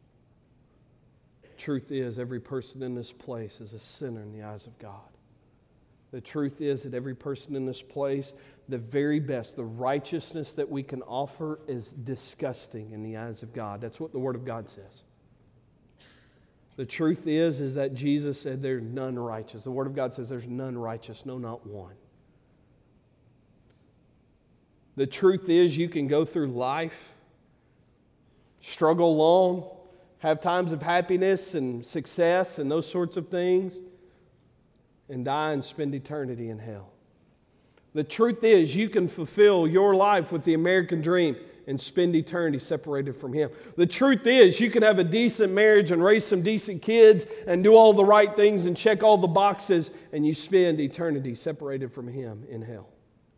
Truth is every person in this place is a sinner in the eyes of God. The truth is that every person in this place, the very best, the righteousness that we can offer is disgusting in the eyes of God. That's what the Word of God says. The truth is, is that Jesus said there's none righteous. The Word of God says there's none righteous, no, not one. The truth is, you can go through life, struggle along, have times of happiness and success and those sorts of things, and die and spend eternity in hell. The truth is, you can fulfill your life with the American dream and spend eternity separated from Him. The truth is, you can have a decent marriage and raise some decent kids and do all the right things and check all the boxes, and you spend eternity separated from Him in hell.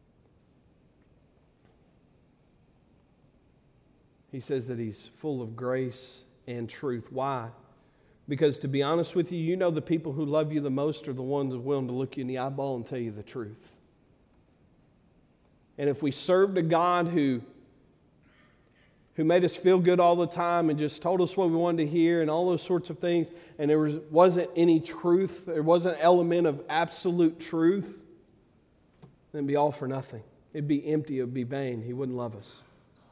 He says that He's full of grace and truth. Why? Because to be honest with you, you know the people who love you the most are the ones who are willing to look you in the eyeball and tell you the truth. And if we served a God who, who made us feel good all the time and just told us what we wanted to hear and all those sorts of things, and there was, wasn't any truth, there wasn't an element of absolute truth, then it'd be all for nothing. It'd be empty, it would be vain. He wouldn't love us.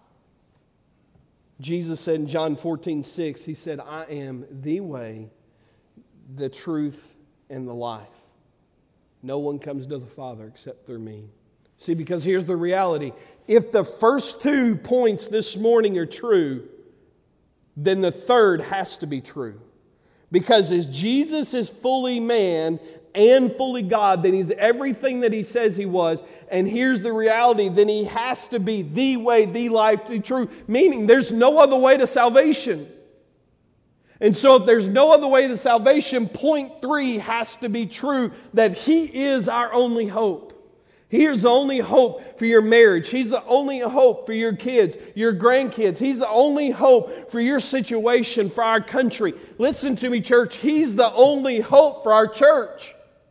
Jesus said in John fourteen six, He said, I am the way, the truth, and the life. No one comes to the Father except through me. See, because here's the reality. If the first two points this morning are true, then the third has to be true. Because as Jesus is fully man and fully God, then He's everything that He says He was. And here's the reality, then He has to be the way, the life, the truth. Meaning there's no other way to salvation. And so if there's no other way to salvation, point three has to be true, that He is our only hope. He is the only hope for your marriage. He's the only hope for your kids, your grandkids. He's the only hope for your situation, for our country. Listen to me, church. He's the only hope for our church.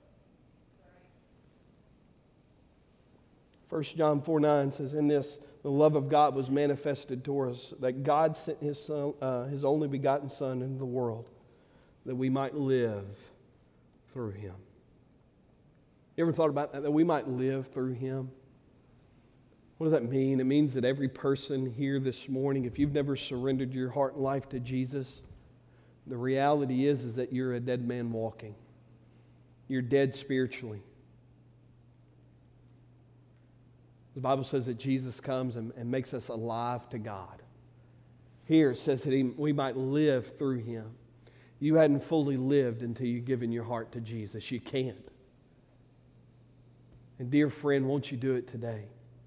First John four nine says, in this, the love of God was manifested toward us, that God sent His son, uh, His only begotten Son into the world, that we might live through Him. You ever thought about that? That we might live through Him? What does that mean? It means that every person here this morning, if you've never surrendered your heart and life to Jesus, the reality is, is that you're a dead man walking. You're dead spiritually. The Bible says that Jesus comes and, and makes us alive to God. Here it says that he, we might live through Him. You hadn't fully lived until you've given your heart to Jesus. You can't. And dear friend, won't you do it today?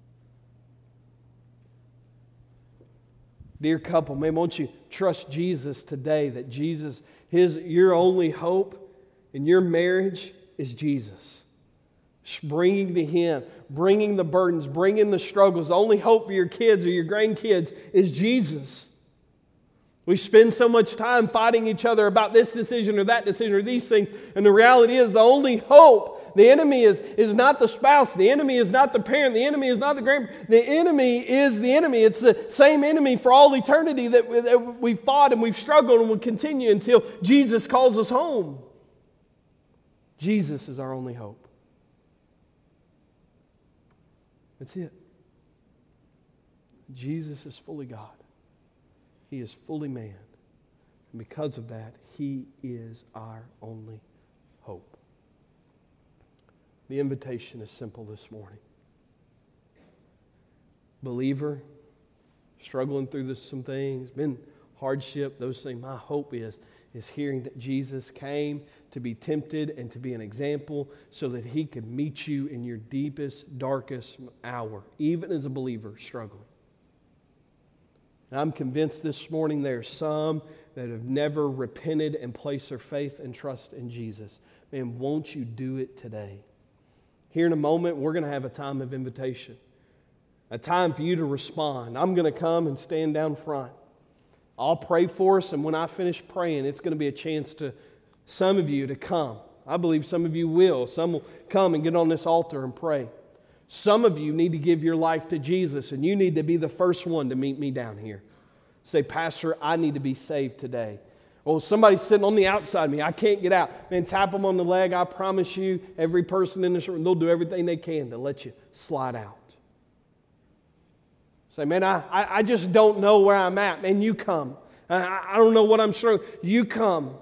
Dear couple, man, won't you trust Jesus today, that Jesus, his, your only hope in your marriage is Jesus. Bringing to Him, bringing the burdens, bringing the struggles. The only hope for your kids or your grandkids is Jesus. We spend so much time fighting each other about this decision or that decision or these things, and the reality is the only hope. The enemy is, is not the spouse. The enemy is not the parent. The enemy is not the grandparent. The enemy is the enemy. It's the same enemy for all eternity that, we, that we've fought and we've struggled and will continue until Jesus calls us home. Jesus is our only hope. That's it. Jesus is fully God. He is fully man. And because of that, He is our only hope. The invitation is simple this morning. Believer, struggling through this, some things, been hardship, those things. My hope is, is hearing that Jesus came to be tempted and to be an example so that He could meet you in your deepest, darkest hour, even as a believer struggling. And I'm convinced this morning there are some that have never repented and placed their faith and trust in Jesus. Man, won't you do it today? Here in a moment, we're going to have a time of invitation, a time for you to respond. I'm going to come and stand down front. I'll pray for us, and when I finish praying, it's going to be a chance to some of you to come. I believe some of you will. Some will come and get on this altar and pray. Some of you need to give your life to Jesus, and you need to be the first one to meet me down here. Say, Pastor, I need to be saved today. Oh, somebody's sitting on the outside of me. I can't get out. Man, tap them on the leg. I promise you, every person in this room, they'll do everything they can to let you slide out. Say, man, I, I, I just don't know where I'm at. Man, you come. I, I don't know what I'm struggling. You come.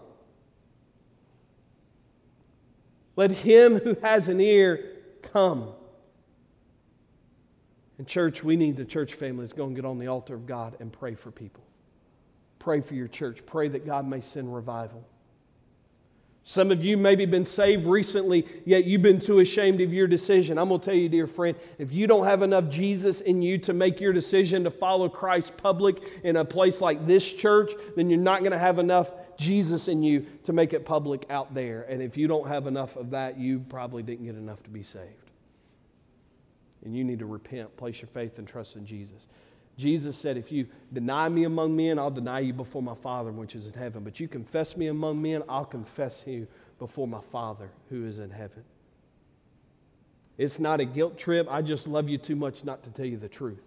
Let him who has an ear come. And church, we need the church family to go and get on the altar of God and pray for people. Pray for your church. Pray that God may send revival. Some of you maybe been saved recently, yet you've been too ashamed of your decision. I'm going to tell you, dear friend, if you don't have enough Jesus in you to make your decision to follow Christ public in a place like this church, then you're not going to have enough Jesus in you to make it public out there. And if you don't have enough of that, you probably didn't get enough to be saved. And you need to repent, place your faith and trust in Jesus. Jesus said, if you deny me among men, I'll deny you before my Father which is in heaven. But you confess me among men, I'll confess you before my Father who is in heaven. It's not a guilt trip. I just love you too much not to tell you the truth.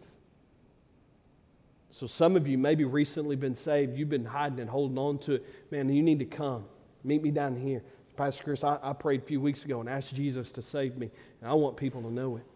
So some of you maybe recently been saved. You've been hiding and holding on to it. Man, you need to come. Meet me down here. Pastor Chris, I, I prayed a few weeks ago and asked Jesus to save me. And I want people to know it.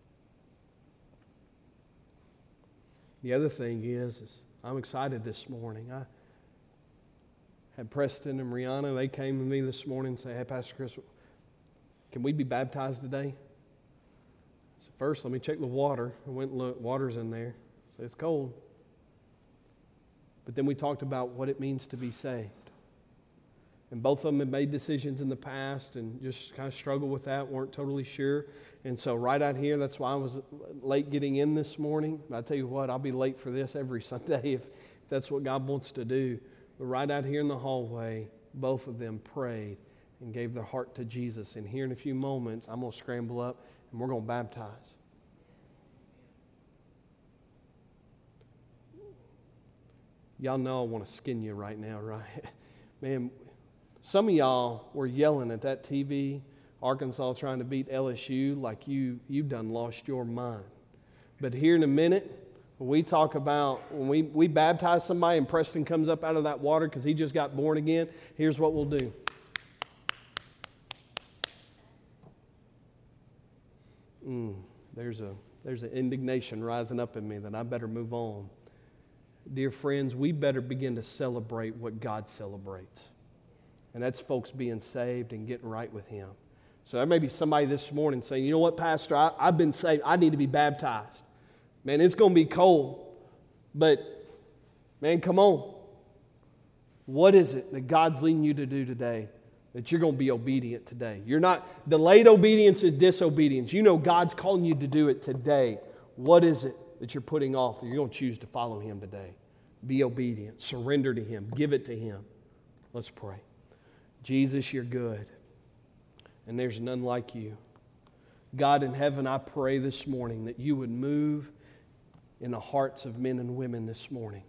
The other thing is, is I'm excited this morning. I had Preston and Rihanna. They came to me this morning and said, hey, Pastor Chris, can we be baptized today? I said, first, let me check the water. I went and looked. Water's in there. So it's cold. But then we talked about what it means to be saved. And both of them had made decisions in the past and just kind of struggled with that, weren't totally sure. And so right out here, that's why I was late getting in this morning. I tell you what, I'll be late for this every Sunday if, if that's what God wants to do. But right out here in the hallway, both of them prayed and gave their heart to Jesus. And here in a few moments, I'm going to scramble up and we're going to baptize. Y'all know I want to skin you right now, right? Man, some of y'all were yelling at that T V, Arkansas trying to beat L S U like you, you've done lost your mind. But here in a minute, when we talk about, when we, we baptize somebody and Preston comes up out of that water because he just got born again, here's what we'll do. Mm, there's a there's an indignation rising up in me that I better move on. Dear friends, we better begin to celebrate what God celebrates. And that's folks being saved and getting right with Him. So there may be somebody this morning saying, you know what, Pastor, I, I've been saved. I need to be baptized. Man, it's going to be cold. But, man, come on. What is it that God's leading you to do today that you're going to be obedient today? You're not, delayed obedience is disobedience. You know God's calling you to do it today. What is it that you're putting off that you're going to choose to follow Him today? Be obedient. Surrender to Him. Give it to Him. Let's pray. Jesus, you're good, and there's none like you. God in heaven, I pray this morning that you would move in the hearts of men and women this morning.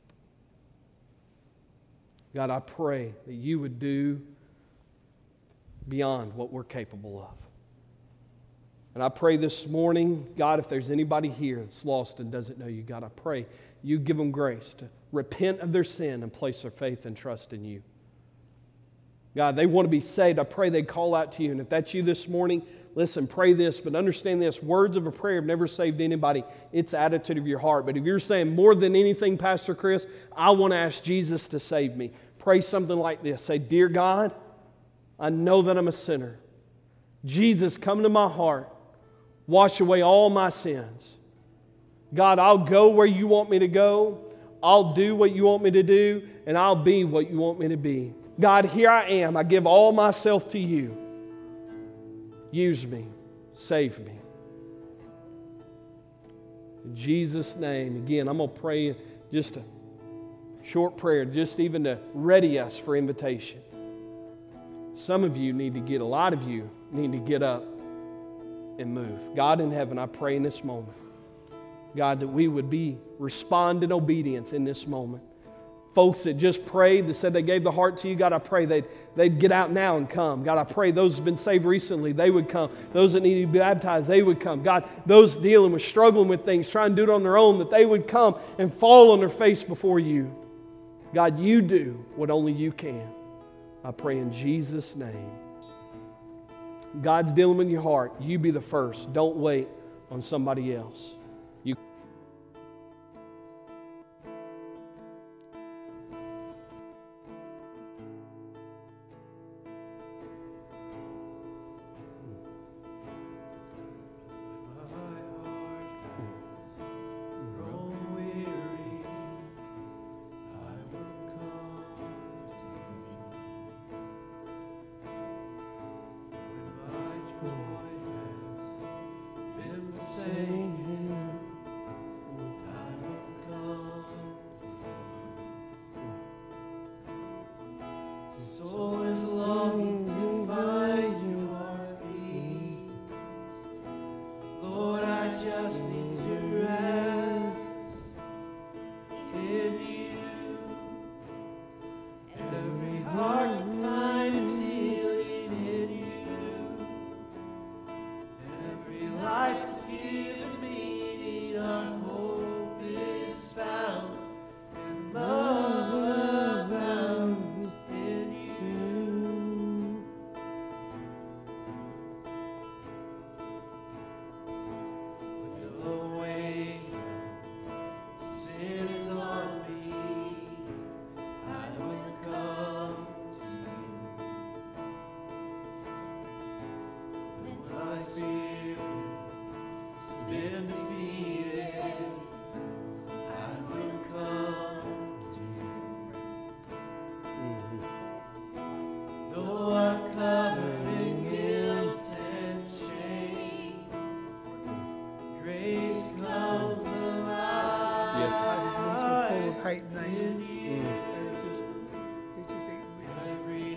God, I pray that you would do beyond what we're capable of. And I pray this morning, God, if there's anybody here that's lost and doesn't know you, God, I pray you give them grace to repent of their sin and place their faith and trust in you. God, they want to be saved. I pray they call out to you. And if that's you this morning, listen, pray this, but understand this. Words of a prayer have never saved anybody. It's the attitude of your heart. But if you're saying more than anything, Pastor Chris, I want to ask Jesus to save me, pray something like this. Say, Dear God, I know that I'm a sinner. Jesus, come to my heart. Wash away all my sins. God, I'll go where you want me to go. I'll do what you want me to do. And I'll be what you want me to be. God, here I am. I give all myself to you. Use me. Save me. In Jesus' name, again, I'm going to pray just a short prayer, just even to ready us for invitation. Some of you need to get, a lot of you need to get up and move. God in heaven, I pray in this moment, God, that we would be respond in obedience in this moment. Folks that just prayed, that said they gave the heart to you, God, I pray they'd, they'd get out now and come. God, I pray those who've been saved recently, they would come. Those that need to be baptized, they would come. God, those dealing with, struggling with things, trying to do it on their own, that they would come and fall on their face before you. God, you do what only you can. I pray in Jesus' name. God's dealing with your heart. You be the first. Don't wait on somebody else. You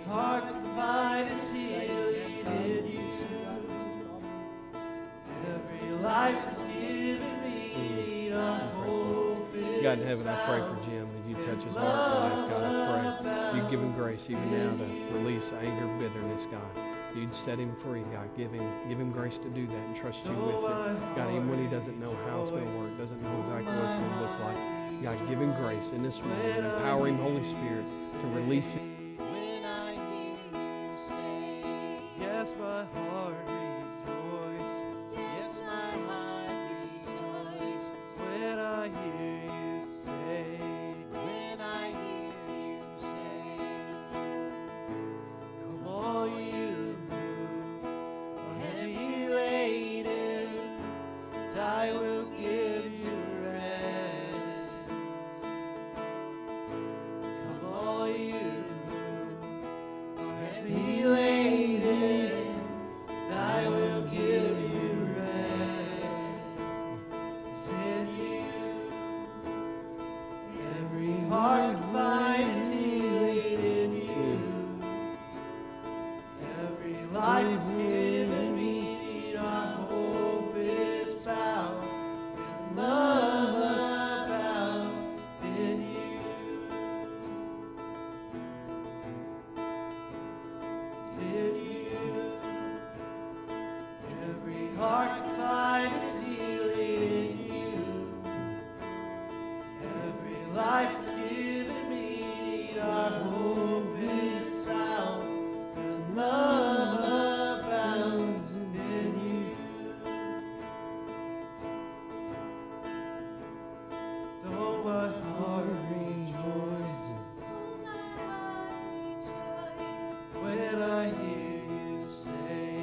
heart can find its healing in you. Every life is given me a hope is God in heaven, I pray for Jim that you touch his heart and life, God. I pray you give him grace even now to release anger, bitterness, God. You'd set him free, God. Give him, give him grace to do that and trust you with it. God, even when he doesn't know how it's going to work, doesn't know exactly what it's going to look like. God, give him grace in this moment. Empower him, Holy Spirit, to release it. when I hear you say, Yes, my heart rejoices yes, my heart rejoices. when I hear you say, When I hear you say, Come all you who are heavy laden, and I will give you rest. Come all you who are heavy laden, and I will give you rest. It's in you. Every heart finds healing in you. Every life is given me, our hope is found, and love abounds in you. In you, every heart finds healing in you. Every life is given me, our hope is found, and love abounds in you. Though my heart rejoices when I hear you say,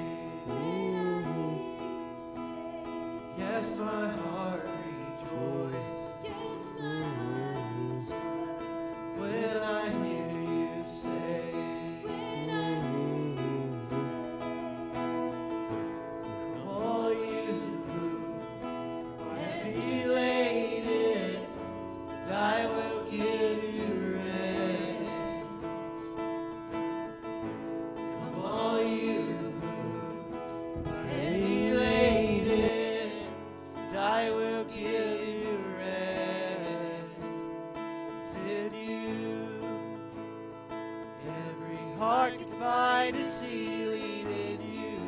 yes, my heart rejoices when I hear you say, come all you who are heavy laden, and I will give you rest. Come all you who are heavy laden, and I will give you rest. It's in you. Every heart can find its healing in you.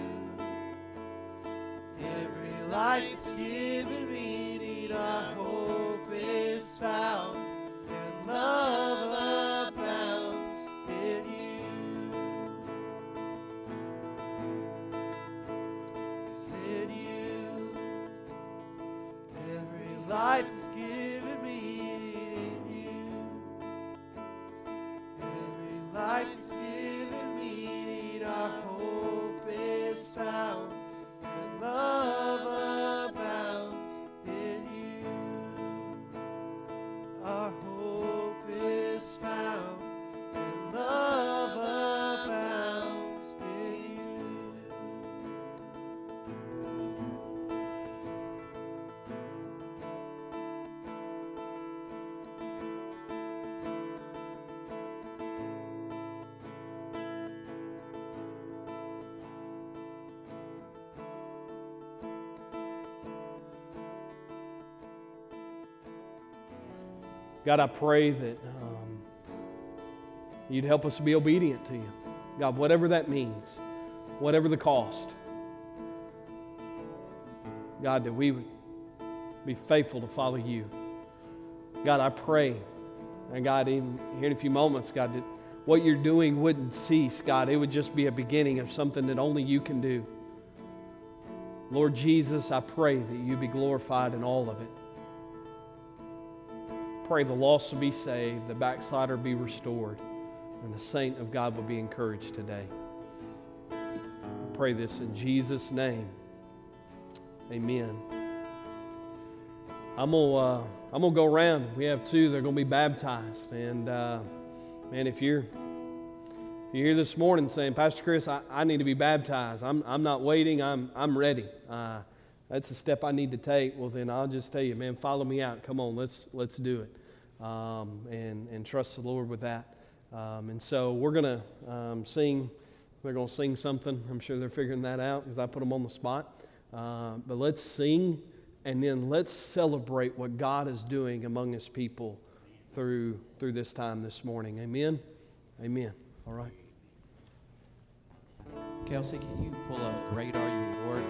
Every life is given meaning, our hope is found, and love abounds in you. It's in you. Every life is given meaning in you. Every life is given meaning, our hope is found, and love abounds in you. Our hope is found, and love abounds in you. God, I pray that um, you'd help us to be obedient to you. God, whatever that means, whatever the cost. God, that we would be faithful to follow you. God, I pray, and God, even here in a few moments, God, that what you're doing wouldn't cease, God. It would just be a beginning of something that only you can do. Lord Jesus, I pray that you be glorified in all of it. Pray the lost will be saved, the backslider be restored, and the saint of God will be encouraged today. I pray this in Jesus' name. Amen. I'm gonna uh, I'm gonna go around. We have two that are gonna be baptized, and uh, man, if you're if you're here this morning saying, Pastor Chris, I, I need to be baptized. I'm I'm not waiting. I'm I'm ready. Uh, that's a step I need to take. Well, then I'll just tell you, man, follow me out. Come on, let's let's do it, um, and and trust the Lord with that. Um, and so we're going to um, sing. They're going to sing something. I'm sure they're figuring that out because I put them on the spot. Uh, but let's sing, and then let's celebrate what God is doing among His people through through this time this morning. Amen? Amen. All right. Kelsey, can you pull up Great Are You, Lord?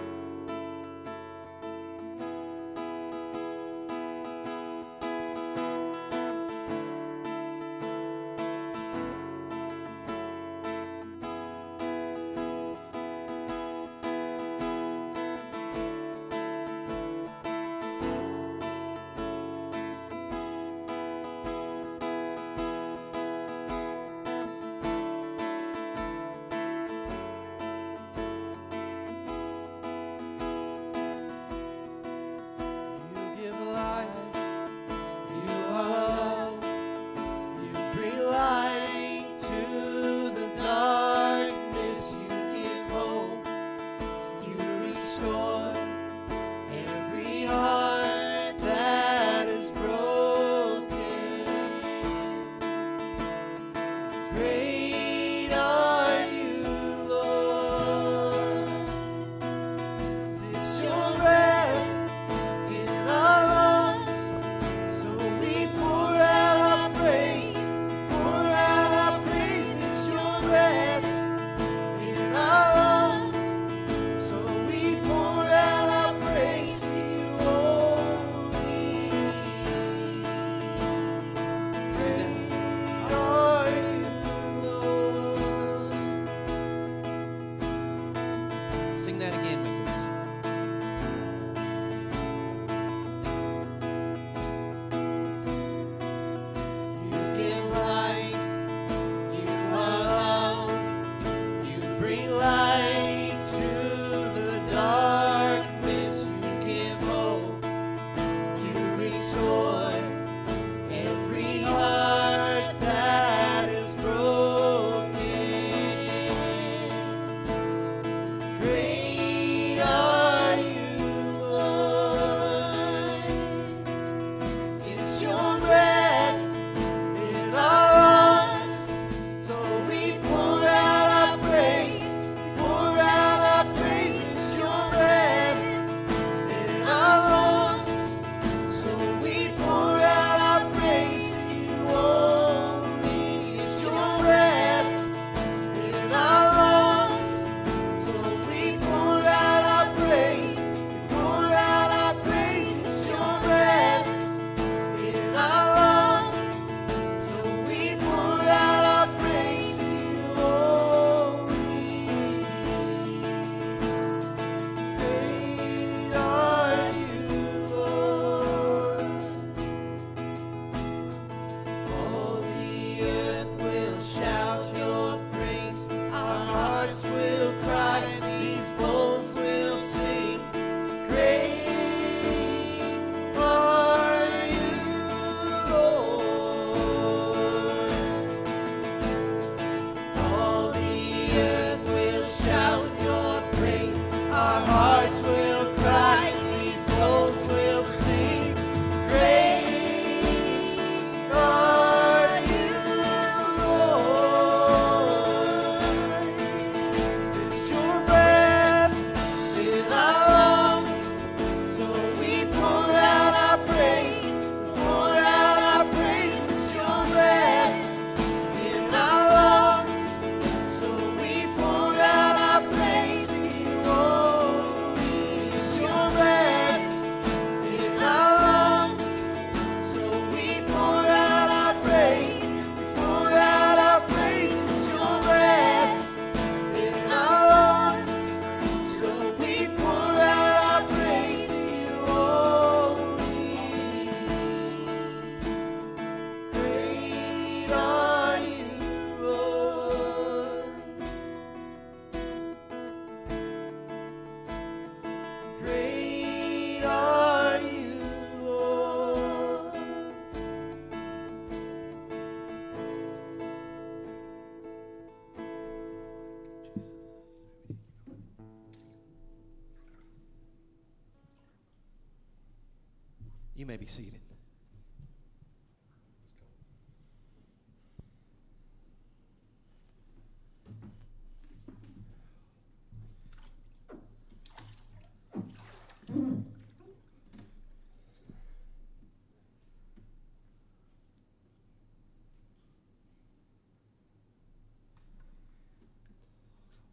You may be seated.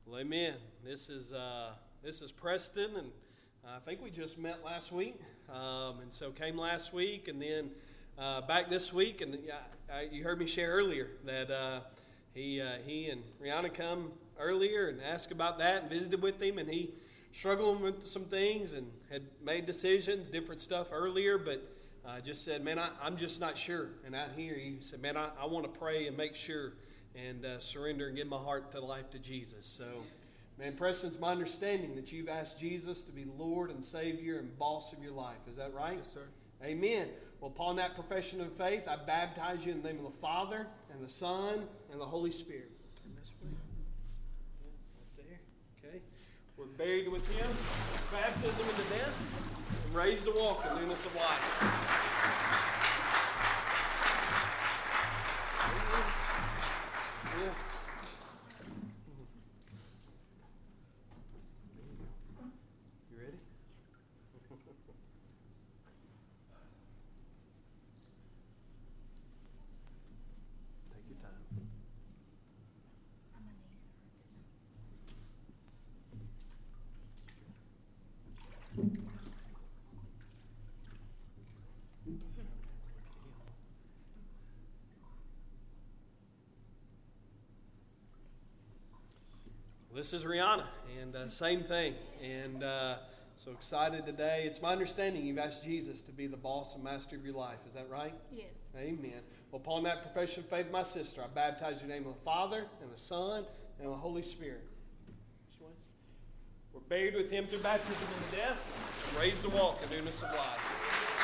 Well, amen. This is uh, this is Preston, and I think we just met last week, um, and so came last week, and then uh, back this week. And I, I, you heard me share earlier that uh, he uh, he and Rihanna come earlier and asked about that and visited with him, and he struggled with some things and had made decisions, different stuff earlier, but uh, just said, man, I, I'm just not sure. And out here, he said, man, I, I want to pray and make sure and uh, surrender and give my heart to life to Jesus. So, man, Preston, it's my understanding that you've asked Jesus to be Lord and Savior and boss of your life. Is that right? Yes, sir. Amen. Well, upon that profession of faith, I baptize you in the name of the Father and the Son and the Holy Spirit. Turn this way. Yeah, right there. Okay. We're buried with Him, baptism into death, and raised to walk in newness of life. Yeah. You ready? Take your time. This is Rihanna, and uh, same thing, and uh, so excited today. It's my understanding you've asked Jesus to be the boss and master of your life. Is that right? Yes. Amen. Well, upon that profession of faith, my sister, I baptize you in the name of the Father and the Son and the Holy Spirit. We're buried with Him through baptism into death, and raised to walk in newness of life.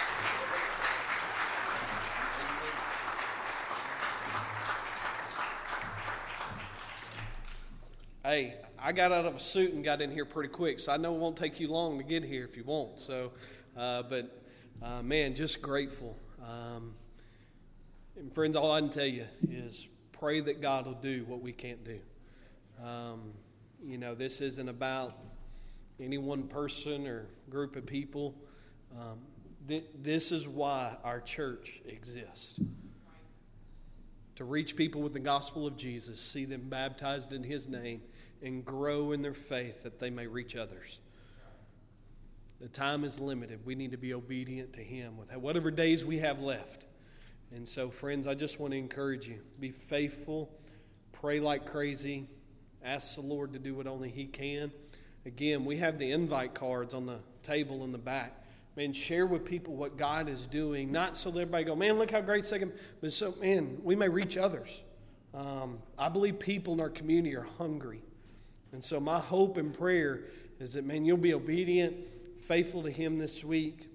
Hey, I got out of a suit and got in here pretty quick, so I know it won't take you long to get here if you won't. So, uh, but uh, man, just grateful. Um, and friends, all I can tell you is pray that God will do what we can't do. Um, you know, this isn't about any one person or group of people. Um, th- this is why our church exists. To reach people with the gospel of Jesus, see them baptized in His name, and grow in their faith that they may reach others. The time is limited. We need to be obedient to Him with whatever days we have left. And so, friends, I just want to encourage you. Be faithful. Pray like crazy. Ask the Lord to do what only He can. Again, we have the invite cards on the table in the back. Man, share with people what God is doing. Not so that everybody go, man, look how great second. But so, man, we may reach others. Um, I believe people in our community are hungry. And so my hope and prayer is that, man, you'll be obedient, faithful to Him this week.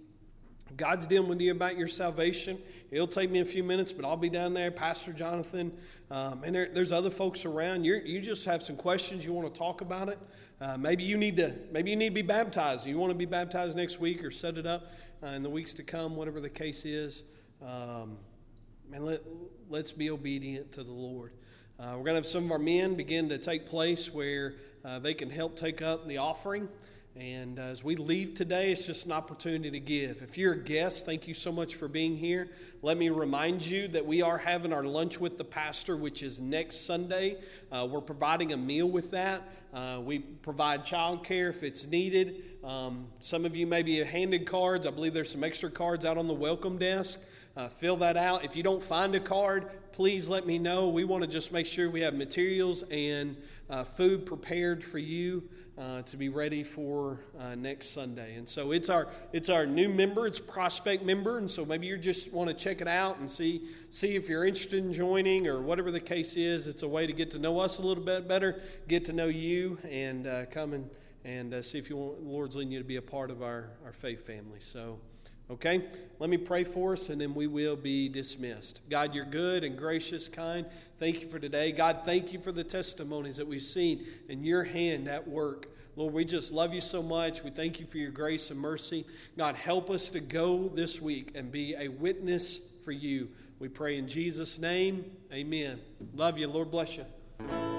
God's dealing with you about your salvation. It'll take me a few minutes, but I'll be down there, Pastor Jonathan. Um, and there, there's other folks around. You're, you just have some questions. You want to talk about it. Uh, maybe you need to maybe you need to be baptized. You want to be baptized next week or set it up uh, in the weeks to come, whatever the case is. Um, man, let, let's be obedient to the Lord. Uh, we're going to have some of our men begin to take place where uh, they can help take up the offering. And uh, as we leave today, it's just an opportunity to give. If you're a guest, thank you so much for being here. Let me remind you that we are having our Lunch with the Pastor, which is next Sunday. Uh, we're providing a meal with that. Uh, we provide child care if it's needed. Um, some of you maybe have handed cards. I believe there's some extra cards out on the welcome desk. Uh, fill that out. If you don't find a card, please let me know. We want to just make sure we have materials and uh, food prepared for you uh, to be ready for uh, next Sunday. And so it's our it's our new member. It's a prospect member. And so maybe you just want to check it out and see see if you're interested in joining or whatever the case is. It's a way to get to know us a little bit better, get to know you, and uh, come and, and uh, see if you want, the Lord's leading you to be a part of our, our faith family. So. Okay, let me pray for us, and then we will be dismissed. God, you're good and gracious, kind. Thank you for today. God, thank you for the testimonies that we've seen in your hand at work. Lord, we just love you so much. We thank you for your grace and mercy. God, help us to go this week and be a witness for you. We pray in Jesus' name. Amen. Love you. Lord bless you.